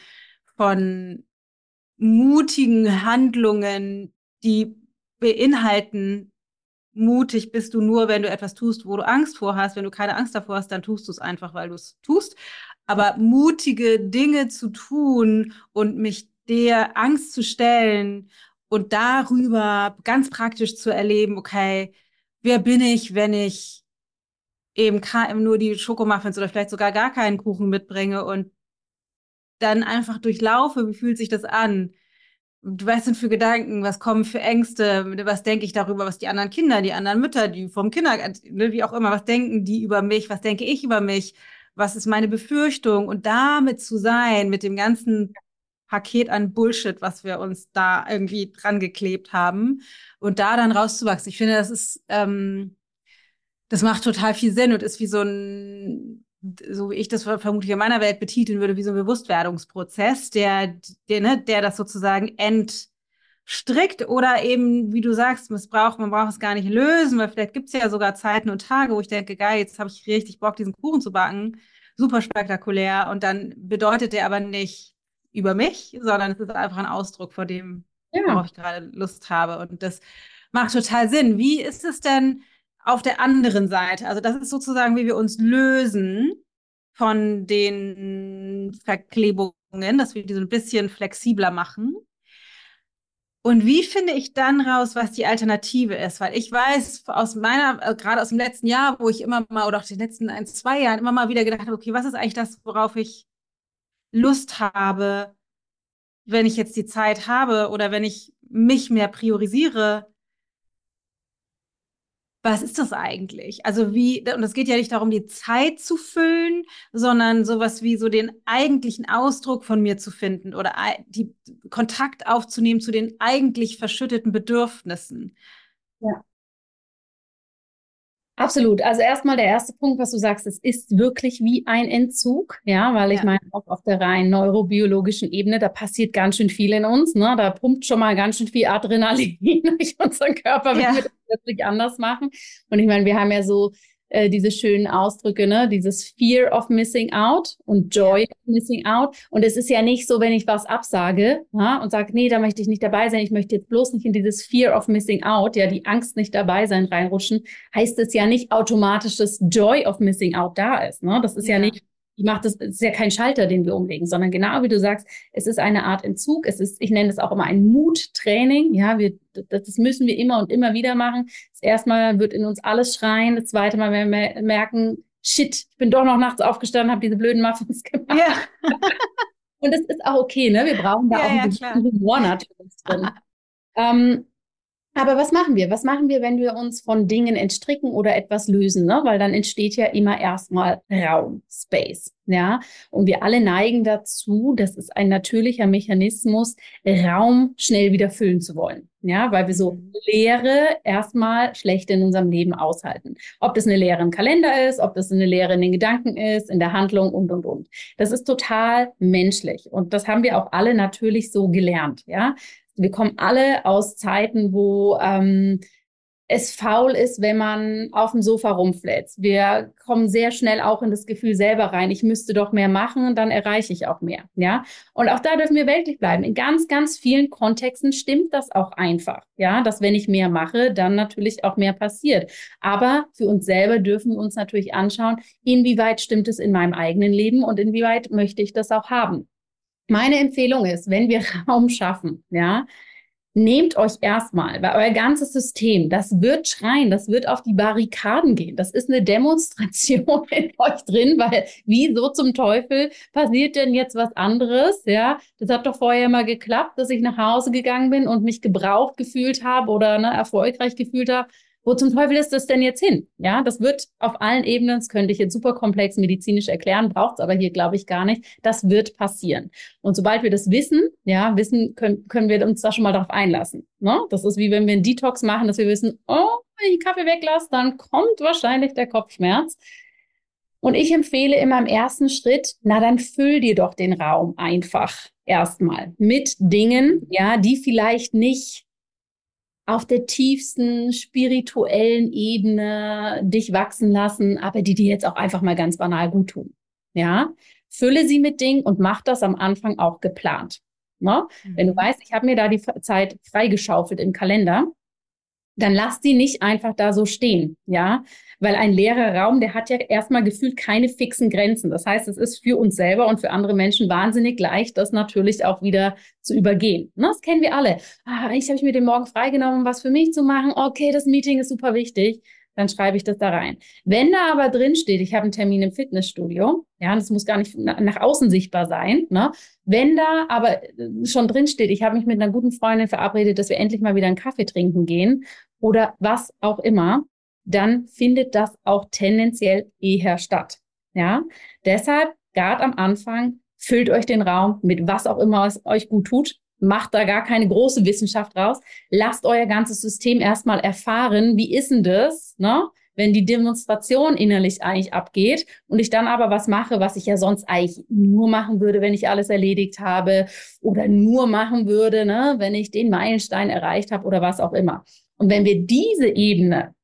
von mutigen Handlungen, die beinhalten, mutig bist du nur, wenn du etwas tust, wo du Angst vor hast. Wenn du keine Angst davor hast, dann tust du es einfach, weil du es tust. Aber mutige Dinge zu tun und mich der Angst zu stellen und darüber ganz praktisch zu erleben, okay, wer bin ich, wenn ich eben nur die Schokomuffins oder vielleicht sogar gar keinen Kuchen mitbringe und dann einfach durchlaufe, wie fühlt sich das an? Was sind für Gedanken, was kommen für Ängste, was denke ich darüber, was die anderen Kinder, die anderen Mütter, die vom Kindergarten, ne, wie auch immer, was denken die über mich, was denke ich über mich, was ist meine Befürchtung und damit zu sein, mit dem ganzen Paket an Bullshit, was wir uns da irgendwie dran geklebt haben und da dann rauszuwachsen. Ich finde, das macht total viel Sinn und ist wie so ein, so wie ich das vermutlich in meiner Welt betiteln würde, wie so ein Bewusstwerdungsprozess, der das sozusagen entstrickt oder eben, wie du sagst, man braucht es gar nicht lösen, weil vielleicht gibt es ja sogar Zeiten und Tage, wo ich denke, geil, jetzt habe ich richtig Bock, diesen Kuchen zu backen. Super spektakulär. Und dann bedeutet der aber nicht über mich, sondern es ist einfach ein Ausdruck von dem, Ja. worauf ich gerade Lust habe. Und das macht total Sinn. Wie ist es denn auf der anderen Seite? Also das ist sozusagen, wie wir uns lösen von den Verklebungen, dass wir die so ein bisschen flexibler machen. Und wie finde ich dann raus, was die Alternative ist? Weil ich weiß aus gerade aus dem letzten Jahr, wo ich immer mal, oder auch den letzten ein, zwei Jahren immer mal wieder gedacht habe, okay, was ist eigentlich das, worauf ich Lust habe, wenn ich jetzt die Zeit habe oder wenn ich mich mehr priorisiere? Was ist das eigentlich? Also und es geht ja nicht darum, die Zeit zu füllen, sondern sowas wie so den eigentlichen Ausdruck von mir zu finden oder die Kontakt aufzunehmen zu den eigentlich verschütteten Bedürfnissen. Ja. Absolut. Also erstmal der erste Punkt, was du sagst, es ist wirklich wie ein Entzug, ja, weil ich Ja, meine, auch auf der rein neurobiologischen Ebene, da passiert ganz schön viel in uns, ne? Da pumpt schon mal ganz schön viel Adrenalin durch unseren Körper, wenn wir ja, das plötzlich anders machen. Und ich meine, wir haben ja so diese schönen Ausdrücke, ne? Dieses Fear of Missing Out und ja, Joy of Missing Out. Und es ist ja nicht so, wenn ich was absage, ja, und sage, nee, da möchte ich nicht dabei sein, ich möchte jetzt bloß nicht in dieses Fear of Missing Out, ja, die Angst nicht dabei sein reinrutschen, heißt es ja nicht automatisch, dass Joy of Missing Out da ist. Ne? Das ist ja ja. nicht, das ist ja kein Schalter, den wir umlegen, sondern genau wie du sagst, es ist eine Art Entzug. Es ist, ich nenne es auch immer ein Muttraining. Ja, das müssen wir immer und immer wieder machen. Das erste Mal wird in uns alles schreien. Das zweite Mal werden wir merken, shit, ich bin doch noch nachts aufgestanden, habe diese blöden Muffins gemacht. Ja, Und das ist auch okay, ne? Wir brauchen da ja, auch einen ja, gewissen klar. Humor natürlich drin. Ähm, Aber was machen wir? Was machen wir, wenn wir uns von Dingen entstricken oder etwas lösen, ne? Weil dann entsteht ja immer erstmal Raum, Space, ja? Und wir alle neigen dazu, das ist ein natürlicher Mechanismus, Raum schnell wieder füllen zu wollen, ja? Weil wir so Mhm. Leere erstmal schlecht in unserem Leben aushalten. Ob das eine Leere im Kalender ist, ob das eine Leere in den Gedanken ist, in der Handlung und. Das ist total menschlich. Und das haben wir auch alle natürlich so gelernt, ja? Wir kommen alle aus Zeiten, wo es faul ist, wenn man auf dem Sofa rumfläzt. Wir kommen sehr schnell auch in das Gefühl selber rein, ich müsste doch mehr machen, dann erreiche ich auch mehr. Ja? Und auch da dürfen wir weltlich bleiben. In ganz, ganz vielen Kontexten stimmt das auch einfach. Ja, dass wenn ich mehr mache, dann natürlich auch mehr passiert. Aber für uns selber dürfen wir uns natürlich anschauen, inwieweit stimmt es in meinem eigenen Leben und inwieweit möchte ich das auch haben. Meine Empfehlung ist, wenn wir Raum schaffen, ja, nehmt euch erstmal, weil euer ganzes System, das wird schreien, das wird auf die Barrikaden gehen. Das ist eine Demonstration in euch drin, weil wieso zum Teufel passiert denn jetzt was anderes? Ja, das hat doch vorher immer geklappt, dass ich nach Hause gegangen bin und mich gebraucht gefühlt habe oder ne, erfolgreich gefühlt habe. Wo zum Teufel ist das denn jetzt hin? Ja, das wird auf allen Ebenen, das könnte ich jetzt super komplex medizinisch erklären, braucht es aber hier, glaube ich, gar nicht. Das wird passieren. Und sobald wir das wissen, ja, können wir uns da schon mal darauf einlassen. Ne? Das ist wie wenn wir einen Detox machen, dass wir wissen, oh, wenn ich Kaffee weglasse, dann kommt wahrscheinlich der Kopfschmerz. Und ich empfehle immer im ersten Schritt, na dann füll dir doch den Raum einfach erstmal mit Dingen, ja, die vielleicht nicht auf der tiefsten spirituellen Ebene dich wachsen lassen, aber die dir jetzt auch einfach mal ganz banal gut tun. Ja, fülle sie mit Dingen und mach das am Anfang auch geplant. Ne? Wenn du Mhm. weißt, ich habe mir da die Zeit freigeschaufelt im Kalender, dann lass die nicht einfach da so stehen, ja, weil ein leerer Raum, der hat ja erstmal gefühlt keine fixen Grenzen. Das heißt, es ist für uns selber und für andere Menschen wahnsinnig leicht, das natürlich auch wieder zu übergehen. Ne? Das kennen wir alle. Ah, eigentlich habe ich mir den Morgen freigenommen, um was für mich zu machen. Okay, das Meeting ist super wichtig. Dann schreibe ich das da rein. Wenn da aber drin steht, ich habe einen Termin im Fitnessstudio, ja, das muss gar nicht nach außen sichtbar sein, ne? Wenn da aber schon drin steht, ich habe mich mit einer guten Freundin verabredet, dass wir endlich mal wieder einen Kaffee trinken gehen, oder was auch immer, dann findet das auch tendenziell eher statt. Ja, deshalb gerade am Anfang füllt euch den Raum mit was auch immer es euch gut tut. Macht da gar keine große Wissenschaft raus. Lasst euer ganzes System erstmal erfahren, wie ist denn das, ne? Wenn die Demonstration innerlich eigentlich abgeht und ich dann aber was mache, was ich ja sonst eigentlich nur machen würde, wenn ich alles erledigt habe oder nur machen würde, ne, wenn ich den Meilenstein erreicht habe oder was auch immer. Und wenn wir diese Ebene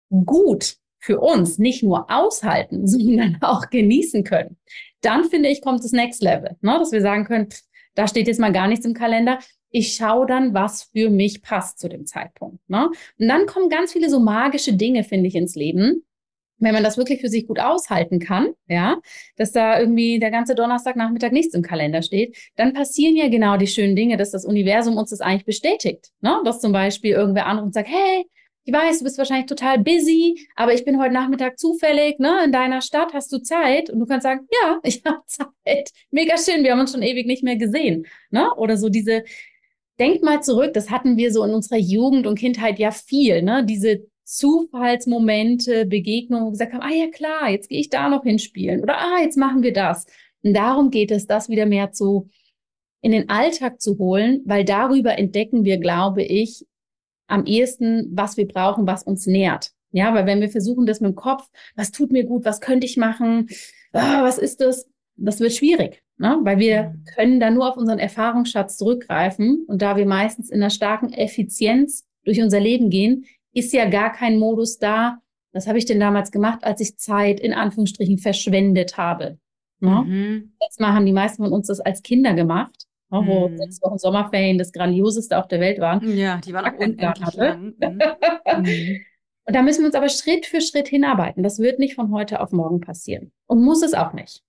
gut für uns nicht nur aushalten, sondern auch genießen können, dann finde ich, kommt das Next Level, ne? Dass wir sagen können, pff, da steht jetzt mal gar nichts im Kalender. Ich schaue dann, was für mich passt zu dem Zeitpunkt. Ne? Und dann kommen ganz viele so magische Dinge, finde ich, ins Leben, wenn man das wirklich für sich gut aushalten kann, ja, dass da irgendwie der ganze Donnerstagnachmittag nichts im Kalender steht, dann passieren ja genau die schönen Dinge, dass das Universum uns das eigentlich bestätigt. Ne? Dass zum Beispiel irgendwer anruft und sagt, hey, ich weiß, du bist wahrscheinlich total busy, aber ich bin heute Nachmittag zufällig, ne, in deiner Stadt, hast du Zeit? Und du kannst sagen, ja, ich habe Zeit. Mega schön, wir haben uns schon ewig nicht mehr gesehen. Ne? Oder so diese, denk mal zurück, das hatten wir so in unserer Jugend und Kindheit ja viel, ne? Diese Zufallsmomente, Begegnungen, wo wir gesagt haben, ah ja klar, jetzt gehe ich da noch hinspielen oder ah, jetzt machen wir das. Und darum geht es, das wieder mehr zu in den Alltag zu holen, weil darüber entdecken wir, glaube ich, am ehesten, was wir brauchen, was uns nährt. Ja, weil wenn wir versuchen, das mit dem Kopf, was tut mir gut, was könnte ich machen, ah, was ist das? Das wird schwierig, ne? Weil wir Mhm. können da nur auf unseren Erfahrungsschatz zurückgreifen. Und da wir meistens in einer starken Effizienz durch unser Leben gehen, ist ja gar kein Modus da. Was habe ich denn damals gemacht, als ich Zeit in Anführungsstrichen verschwendet habe? Ne? Mhm. Letztes Mal haben die meisten von uns das als Kinder gemacht, ne, wo Mhm. 6 Wochen Sommerferien das Grandioseste auf der Welt waren. Ja, die waren Gar auch keinen Plan unendlich hatte. lang. Mhm. Mhm. Und da müssen wir uns aber Schritt für Schritt hinarbeiten. Das wird nicht von heute auf morgen passieren. Und muss es auch nicht.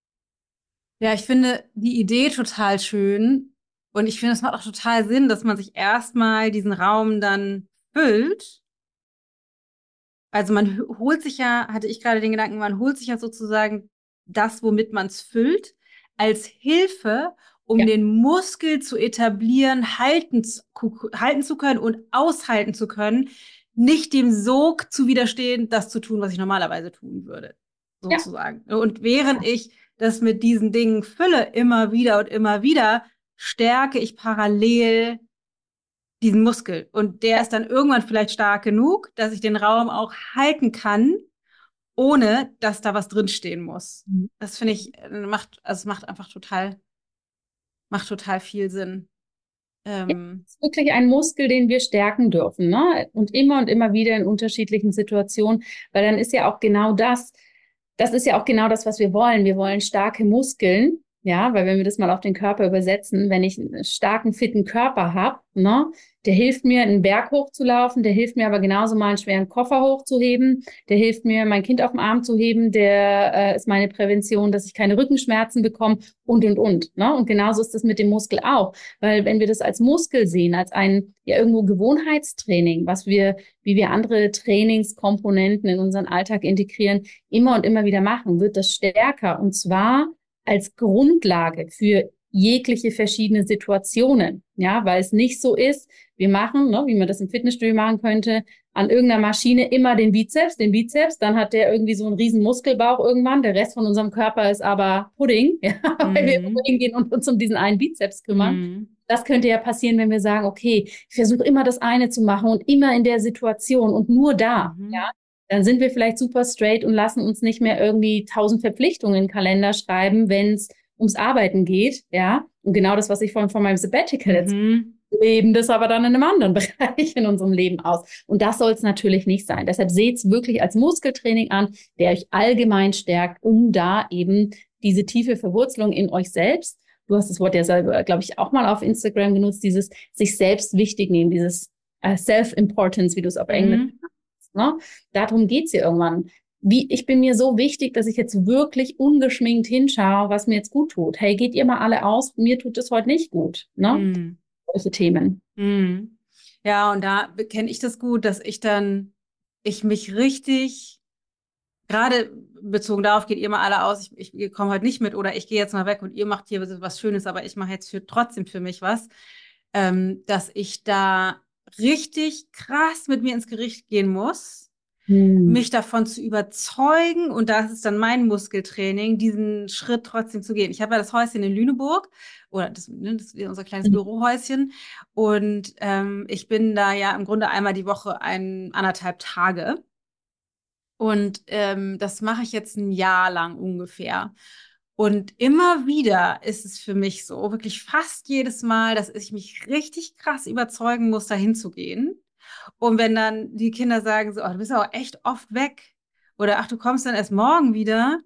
Ja, ich finde die Idee total schön. Und ich finde, es macht auch total Sinn, dass man sich erstmal diesen Raum dann füllt. Also man holt sich ja, hatte ich gerade den Gedanken, man holt sich ja sozusagen das, womit man es füllt, als Hilfe, um Ja. den Muskel zu etablieren, halten zu können und aushalten zu können, nicht dem Sog zu widerstehen, das zu tun, was ich normalerweise tun würde, Ja. sozusagen. Und während ich das mit diesen Dingen fülle, immer wieder und immer wieder, stärke ich parallel diesen Muskel. Und der ist dann irgendwann vielleicht stark genug, dass ich den Raum auch halten kann, ohne dass da was drinstehen muss. Mhm. Das finde ich, also es macht total viel Sinn. Ja, Ähm, es ist wirklich ein Muskel, den wir stärken dürfen, ne? Und immer wieder in unterschiedlichen Situationen, weil dann ist ja auch genau das ist ja auch genau das, was wir wollen. Wir wollen starke Muskeln, ja, weil wenn wir das mal auf den Körper übersetzen, wenn ich einen starken, fitten Körper habe, ne, der hilft mir, einen Berg hochzulaufen, der hilft mir aber genauso mal einen schweren Koffer hochzuheben, der hilft mir, mein Kind auf den Arm zu heben, der ist meine Prävention, dass ich keine Rückenschmerzen bekomme und, ne? Und genauso ist das mit dem Muskel auch. Weil wenn wir das als Muskel sehen, als ein ja irgendwo Gewohnheitstraining, wie wir andere Trainingskomponenten in unseren Alltag integrieren, immer und immer wieder machen, wird das stärker. Und zwar als Grundlage für jegliche verschiedene Situationen. Ja, weil es nicht so ist, wir machen, ne, wie man das im Fitnessstudio machen könnte, an irgendeiner Maschine immer den Bizeps, dann hat der irgendwie so einen riesen Muskelbauch irgendwann, der Rest von unserem Körper ist aber Pudding, ja, weil wir mm, hingehen und uns um diesen einen Bizeps kümmern. mm, Das könnte ja passieren, wenn wir sagen, okay, ich versuche immer das eine zu machen und immer in der Situation und nur da, ja. mhm, Dann sind wir vielleicht super straight und lassen uns nicht mehr irgendwie 1000 Verpflichtungen in den Kalender schreiben, wenn es ums Arbeiten geht, ja. Und genau das, was ich vorhin von meinem Sabbatical jetzt mhm, leben das aber dann in einem anderen Bereich in unserem Leben aus. Und das soll es natürlich nicht sein. Deshalb seht es wirklich als Muskeltraining an, der euch allgemein stärkt, um da eben diese tiefe Verwurzelung in euch selbst. Du hast das Wort ja selber, glaube ich, auch mal auf Instagram genutzt, dieses sich selbst wichtig nehmen, dieses Self-Importance, wie du es auf Englisch mhm. hast. Ne? Darum geht's hier irgendwann. Ich bin mir so wichtig, dass ich jetzt wirklich ungeschminkt hinschaue, was mir jetzt gut tut. Hey, geht ihr mal alle aus? Mir tut es heute nicht gut. Ne? Mm, Solche Themen. mm. Ja, und da kenne ich das gut, dass ich mich richtig, gerade bezogen darauf, geht ihr mal alle aus, ich komme heute nicht mit oder ich gehe jetzt mal weg und ihr macht hier was Schönes, aber ich mache jetzt trotzdem für mich was, dass ich da richtig krass mit mir ins Gericht gehen muss, Hm. mich davon zu überzeugen, und das ist dann mein Muskeltraining, diesen Schritt trotzdem zu gehen. Ich habe ja das Häuschen in Lüneburg, oder das ist unser kleines Bürohäuschen, und ich bin da ja im Grunde einmal die Woche 1,5 Tage. Und das mache ich jetzt ein Jahr lang ungefähr. Und immer wieder ist es für mich so, wirklich fast jedes Mal, dass ich mich richtig krass überzeugen muss, dahin zu gehen. Und wenn dann die Kinder sagen so, oh, du bist aber echt oft weg. Oder ach, du kommst dann erst morgen wieder.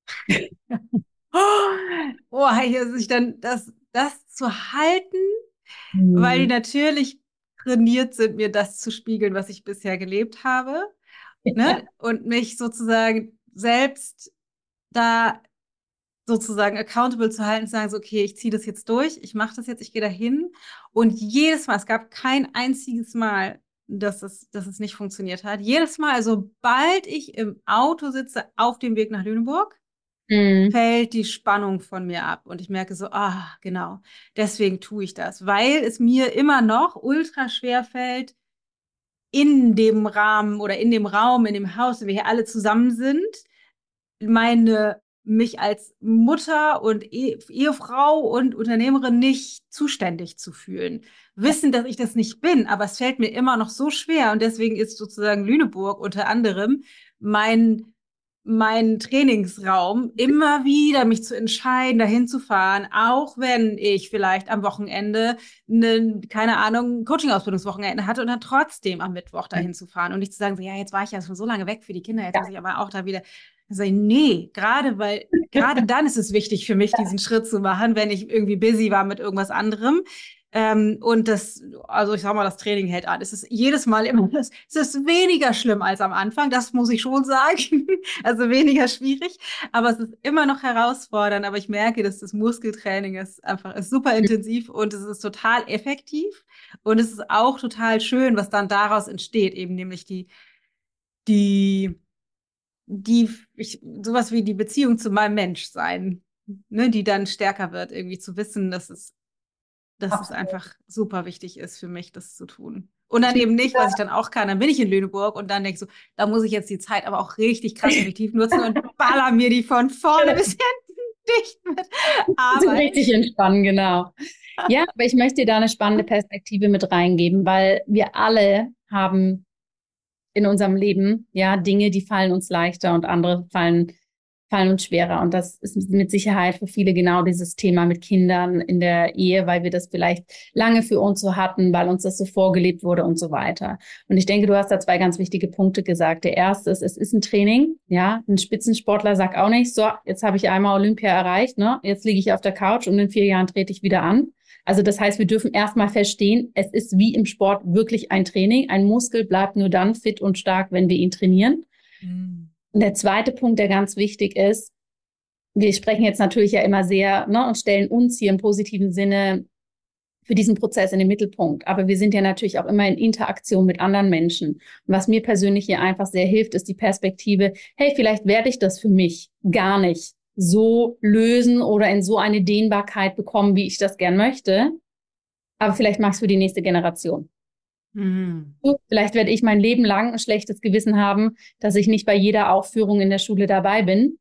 Oh, hier sich dann das zu halten, weil die Hm. natürlich trainiert sind, mir das zu spiegeln, was ich bisher gelebt habe, Ja. ne? Und mich sozusagen selbst da sozusagen accountable zu halten, zu sagen, so, okay, ich ziehe das jetzt durch, ich mache das jetzt, ich gehe dahin. Und jedes Mal, es gab kein einziges Mal, dass es nicht funktioniert hat. Jedes Mal, sobald ich im Auto sitze auf dem Weg nach Lüneburg, Hm. fällt die Spannung von mir ab. Und ich merke so, genau, deswegen tue ich das, weil es mir immer noch ultra schwer fällt, in dem Rahmen oder in dem Raum, in dem Haus, wenn wir hier alle zusammen sind, mich als Mutter und Ehefrau und Unternehmerin nicht zuständig zu fühlen. Wissen, dass ich das nicht bin, aber es fällt mir immer noch so schwer, und deswegen ist sozusagen Lüneburg unter anderem mein Trainingsraum, immer wieder mich zu entscheiden, dahin zu fahren, auch wenn ich vielleicht am Wochenende keine Ahnung, Coaching-Ausbildungswochenende hatte, und dann trotzdem am Mittwoch dahin zu fahren und nicht zu sagen, so, ja, jetzt war ich ja schon so lange weg für die Kinder, jetzt muss ich aber auch da wieder. Also, nee, gerade dann ist es wichtig für mich, diesen Schritt zu machen, wenn ich irgendwie busy war mit irgendwas anderem. Und also ich sag mal, das Training hält an. Es ist jedes Mal immer, es ist weniger schlimm als am Anfang, das muss ich schon sagen. Also weniger schwierig, aber es ist immer noch herausfordernd. Aber ich merke, dass das Muskeltraining ist super intensiv und es ist total effektiv. Und es ist auch total schön, was dann daraus entsteht, eben nämlich die sowas wie die Beziehung zu meinem Menschsein. ne, die dann stärker wird, irgendwie zu wissen, dass es einfach super wichtig ist für mich, das zu tun. Und dann eben nicht, was ich dann auch kann, dann bin ich in Lüneburg und dann denke ich so, da muss ich jetzt die Zeit aber auch richtig krass effektiv nutzen und baller mir die von vorne bis hinten dicht mit So Arbeit. richtig entspannen, genau. Ja, aber ich möchte dir da eine spannende Perspektive mit reingeben, weil wir alle haben in unserem Leben, ja, Dinge, die fallen uns leichter und andere fallen uns schwerer. Und das ist mit Sicherheit für viele genau dieses Thema mit Kindern in der Ehe, weil wir das vielleicht lange für uns so hatten, weil uns das so vorgelebt wurde und so weiter. Und ich denke, du hast da zwei ganz wichtige Punkte gesagt. Der erste ist, es ist ein Training. Ja, ein Spitzensportler sagt auch nicht, so, jetzt habe ich einmal Olympia erreicht, ne? Jetzt liege ich auf der Couch und in 4 Jahren trete ich wieder an. Also das heißt, wir dürfen erstmal verstehen, es ist wie im Sport wirklich ein Training. Ein Muskel bleibt nur dann fit und stark, wenn wir ihn trainieren. Mhm. Und der zweite Punkt, der ganz wichtig ist, wir sprechen jetzt natürlich ja immer sehr, ne, und stellen uns hier im positiven Sinne für diesen Prozess in den Mittelpunkt. Aber wir sind ja natürlich auch immer in Interaktion mit anderen Menschen. Und was mir persönlich hier einfach sehr hilft, ist die Perspektive, hey, vielleicht werde ich das für mich gar nicht so lösen oder in so eine Dehnbarkeit bekommen, wie ich das gern möchte. Aber vielleicht mach's für die nächste Generation. Mhm. Vielleicht werde ich mein Leben lang ein schlechtes Gewissen haben, dass ich nicht bei jeder Aufführung in der Schule dabei bin.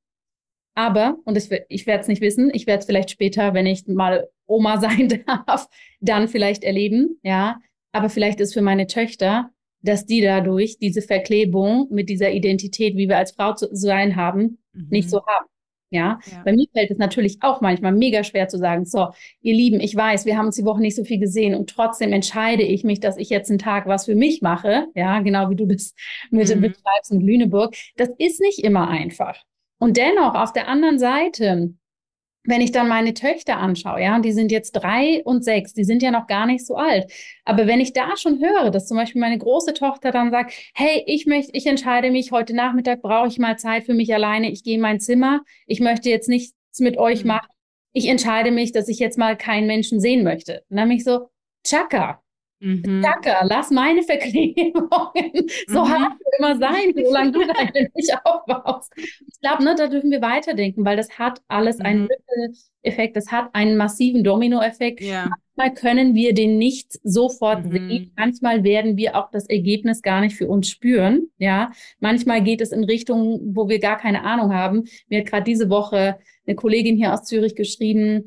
Aber, und ich werde es nicht wissen, ich werde es vielleicht später, wenn ich mal Oma sein darf, dann vielleicht erleben, ja. Aber vielleicht ist für meine Töchter, dass die dadurch diese Verklebung mit dieser Identität, wie wir als Frau zu sein haben, nicht so Mhm. haben. Ja, Ja. bei mir fällt es natürlich auch manchmal mega schwer zu sagen, so, ihr Lieben, ich weiß, wir haben uns die Woche nicht so viel gesehen und trotzdem entscheide ich mich, dass ich jetzt einen Tag was für mich mache. Ja, genau wie du das mit Mhm. beschreibst mit Lüneburg. Das ist nicht immer einfach. Und dennoch, auf der anderen Seite, wenn ich dann meine Töchter anschaue, ja, die sind jetzt 3 und 6, die sind ja noch gar nicht so alt. Aber wenn ich da schon höre, dass zum Beispiel meine große Tochter dann sagt, hey, ich entscheide mich, heute Nachmittag brauche ich mal Zeit für mich alleine, ich gehe in mein Zimmer, ich möchte jetzt nichts mit euch Mhm. machen, ich entscheide mich, dass ich jetzt mal keinen Menschen sehen möchte. Und dann bin ich so, Chaka, Mhm. Chaka, lass meine Verklebungen so hart Mhm. für immer sein, solange du deine nicht aufbaust. Ich glaube, ne, da dürfen wir weiterdenken, weil das hat alles einen Mhm. Ripple-Effekt, das hat einen massiven Domino-Effekt. Ja. Manchmal können wir den nicht sofort sehen. Mhm. Manchmal werden wir auch das Ergebnis gar nicht für uns spüren. Ja, manchmal geht es in Richtungen, wo wir gar keine Ahnung haben. Mir hat gerade diese Woche eine Kollegin hier aus Zürich geschrieben,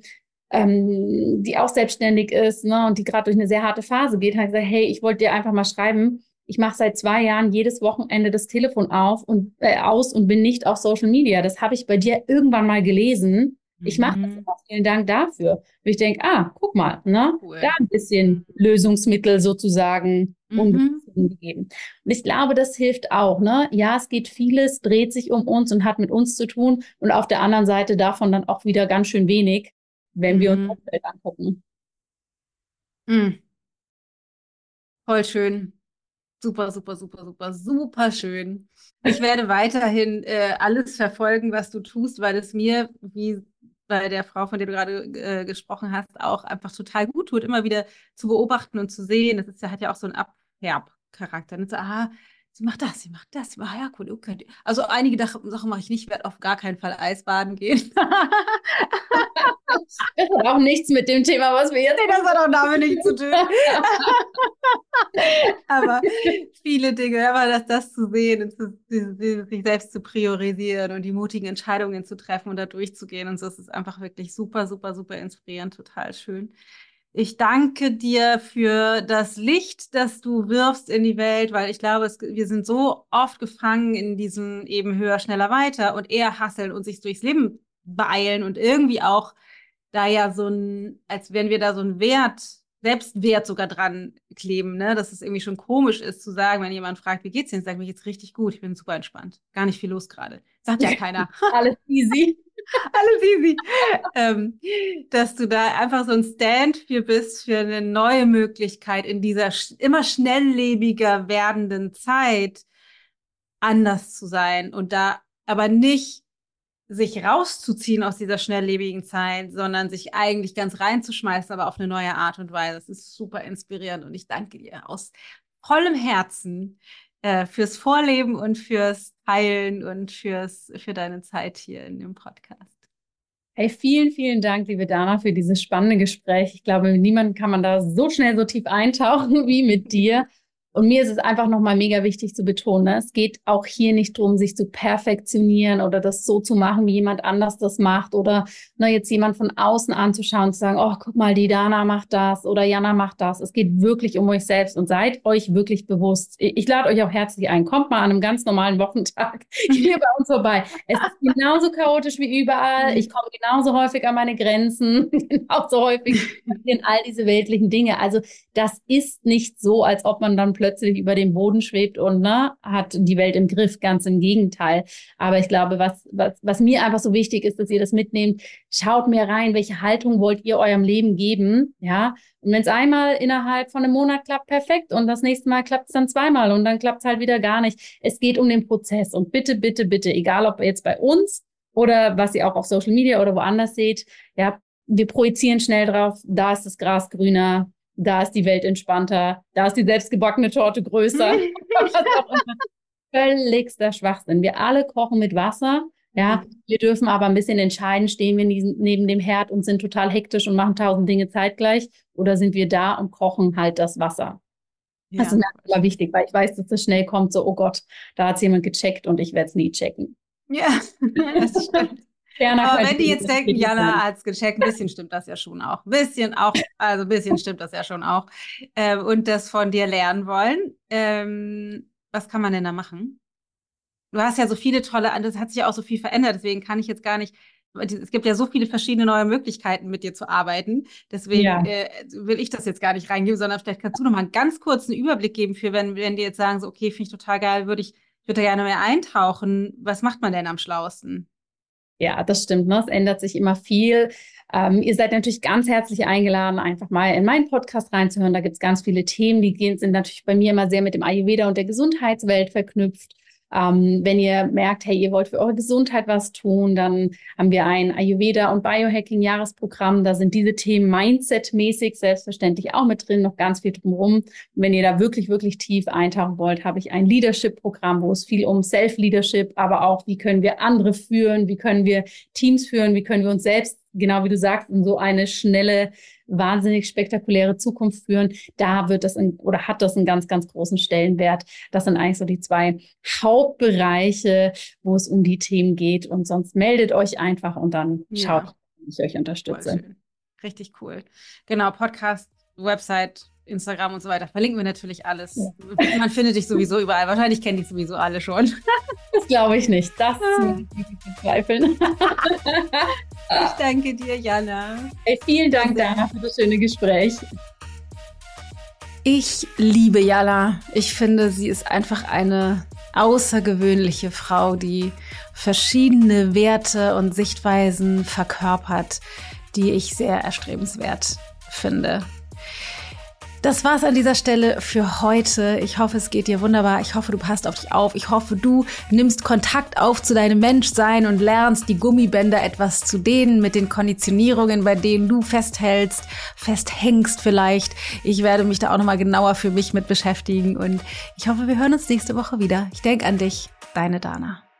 die auch selbstständig ist, ne, und die gerade durch eine sehr harte Phase geht, hat gesagt, hey, ich wollte dir einfach mal schreiben, ich mache seit 2 Jahren jedes Wochenende das Telefon aus und bin nicht auf Social Media. Das habe ich bei dir irgendwann mal gelesen. Ich mache das Mhm. immer. Vielen Dank dafür. Und ich denke, guck mal, ne, da Cool. ein bisschen Lösungsmittel sozusagen Mhm. gegeben. Und ich glaube, das hilft auch, ne? Ja, es geht vieles, dreht sich um uns und hat mit uns zu tun. Und auf der anderen Seite davon dann auch wieder ganz schön wenig, wenn wir uns das Mhm. Umfeld angucken. Mhm. Voll schön. Super, super, super, super, super schön. Ich werde weiterhin alles verfolgen, was du tust, weil es mir, wie bei der Frau, von der du gerade gesprochen hast, auch einfach total gut tut, immer wieder zu beobachten und zu sehen. Das ist ja, hat ja auch so einen Abfärbcharakter. Und so, sie macht das, sie macht das. Ja, cool, okay. Also einige Sachen mache ich nicht, ich werde auf gar keinen Fall Eisbaden gehen. Das hat auch nichts mit dem Thema, was wir jetzt Nee, das hat auch damit nichts zu tun. besprechen. Aber viele Dinge, aber das zu sehen und sich selbst zu priorisieren und die mutigen Entscheidungen zu treffen und da durchzugehen und so, es ist einfach wirklich super, super, super inspirierend, total schön. Ich danke dir für das Licht, das du wirfst in die Welt, weil ich glaube, wir sind so oft gefangen in diesem eben höher, schneller, weiter und eher hasseln und sich durchs Leben beeilen und irgendwie auch da ja so ein, als wenn wir da so einen Wert, Selbstwert sogar dran kleben, ne? Dass es irgendwie schon komisch ist zu sagen, wenn jemand fragt, wie geht's dir? Sag mir geht's richtig gut, ich bin super entspannt. Gar nicht viel los gerade. Sagt ja keiner. Alles easy. Alles easy. Ähm, dass du da einfach so ein Stand für bist, für eine neue Möglichkeit in dieser immer schnelllebiger werdenden Zeit anders zu sein und da aber nicht sich rauszuziehen aus dieser schnelllebigen Zeit, sondern sich eigentlich ganz reinzuschmeißen, aber auf eine neue Art und Weise. Das ist super inspirierend und ich danke dir aus vollem Herzen fürs Vorleben und fürs Teilen und für deine Zeit hier in dem Podcast. Hey, vielen, vielen Dank, liebe Dana, für dieses spannende Gespräch. Ich glaube, mit niemandem kann man da so schnell so tief eintauchen wie mit dir. Und mir ist es einfach nochmal mega wichtig zu betonen, ne? Es geht auch hier nicht darum, sich zu perfektionieren oder das so zu machen, wie jemand anders das macht oder jetzt jemand von außen anzuschauen und zu sagen, oh, guck mal, die Dana macht das oder Jana macht das. Es geht wirklich um euch selbst und seid euch wirklich bewusst. Ich lade euch auch herzlich ein. Kommt mal an einem ganz normalen Wochentag hier bei uns vorbei. Es ist genauso chaotisch wie überall. Ich komme genauso häufig an meine Grenzen, genauso häufig in all diese weltlichen Dinge. Also das ist nicht so, als ob man dann plötzlich über dem Boden schwebt und hat die Welt im Griff. Ganz im Gegenteil. Aber ich glaube, was mir einfach so wichtig ist, dass ihr das mitnehmt, schaut mehr rein, welche Haltung wollt ihr eurem Leben geben, ja? Und wenn es einmal innerhalb von einem Monat klappt, perfekt. Und das nächste Mal klappt es dann zweimal und dann klappt es halt wieder gar nicht. Es geht um den Prozess. Und bitte, bitte, bitte, egal ob jetzt bei uns oder was ihr auch auf Social Media oder woanders seht, ja, wir projizieren schnell drauf, da ist das Gras grüner, da ist die Welt entspannter, da ist die selbstgebackene Torte größer. Völligster Schwachsinn. Wir alle kochen mit Wasser. Ja, wir dürfen aber ein bisschen entscheiden, stehen wir neben dem Herd und sind total hektisch und machen 1000 Dinge zeitgleich oder sind wir da und kochen halt das Wasser. Ja. Das ist mir immer wichtig, weil ich weiß, dass es schnell kommt, so, oh Gott, da hat es jemand gecheckt und ich werde es nie checken. Ja, das stimmt. Aber wenn die jetzt denken, Jana hat es gecheckt, ein bisschen stimmt das ja schon auch. Ein bisschen stimmt das ja schon auch. Und das von dir lernen wollen. Was kann man denn da machen? Du hast ja so viele das hat sich ja auch so viel verändert, deswegen kann ich jetzt gar nicht, es gibt ja so viele verschiedene neue Möglichkeiten, mit dir zu arbeiten. Deswegen will ich das jetzt gar nicht reingeben, sondern vielleicht kannst du noch mal einen ganz kurzen Überblick geben für, wenn die jetzt sagen, so, okay, finde ich total geil, ich würde da gerne mehr eintauchen. Was macht man denn am schlauesten? Ja, das stimmt, ne? Es ändert sich immer viel. Ihr seid natürlich ganz herzlich eingeladen, einfach mal in meinen Podcast reinzuhören. Da gibt es ganz viele Themen, sind natürlich bei mir immer sehr mit dem Ayurveda und der Gesundheitswelt verknüpft. Wenn ihr merkt, hey, ihr wollt für eure Gesundheit was tun, dann haben wir ein Ayurveda- und Biohacking-Jahresprogramm. Da sind diese Themen Mindset-mäßig selbstverständlich auch mit drin, noch ganz viel drumherum. Und wenn ihr da wirklich, wirklich tief eintauchen wollt, habe ich ein Leadership-Programm, wo es viel um Self-Leadership, aber auch, wie können wir andere führen, wie können wir Teams führen, wie können wir uns selbst, genau wie du sagst, in so eine schnelle, wahnsinnig spektakuläre Zukunft führen. Da hat das einen ganz, ganz großen Stellenwert. Das sind eigentlich so die 2 Hauptbereiche, wo es um die Themen geht. Und sonst meldet euch einfach und dann schaut, wie ich euch unterstütze. Richtig cool. Genau, Podcast, Website, Instagram und so weiter. Verlinken wir natürlich alles. Ja. Man findet dich sowieso überall. Wahrscheinlich kennen dich sowieso alle schon. Das glaube ich nicht. Das muss ich wirklich bezweifeln. Ich danke dir, Jana. Hey, vielen Dank, Dana, für das schöne Gespräch. Ich liebe Jana. Ich finde, sie ist einfach eine außergewöhnliche Frau, die verschiedene Werte und Sichtweisen verkörpert, die ich sehr erstrebenswert finde. Das war's an dieser Stelle für heute. Ich hoffe, es geht dir wunderbar. Ich hoffe, du passt auf dich auf. Ich hoffe, du nimmst Kontakt auf zu deinem Menschsein und lernst die Gummibänder etwas zu dehnen mit den Konditionierungen, bei denen du festhängst vielleicht. Ich werde mich da auch nochmal genauer für mich mit beschäftigen und ich hoffe, wir hören uns nächste Woche wieder. Ich denke an dich, deine Dana.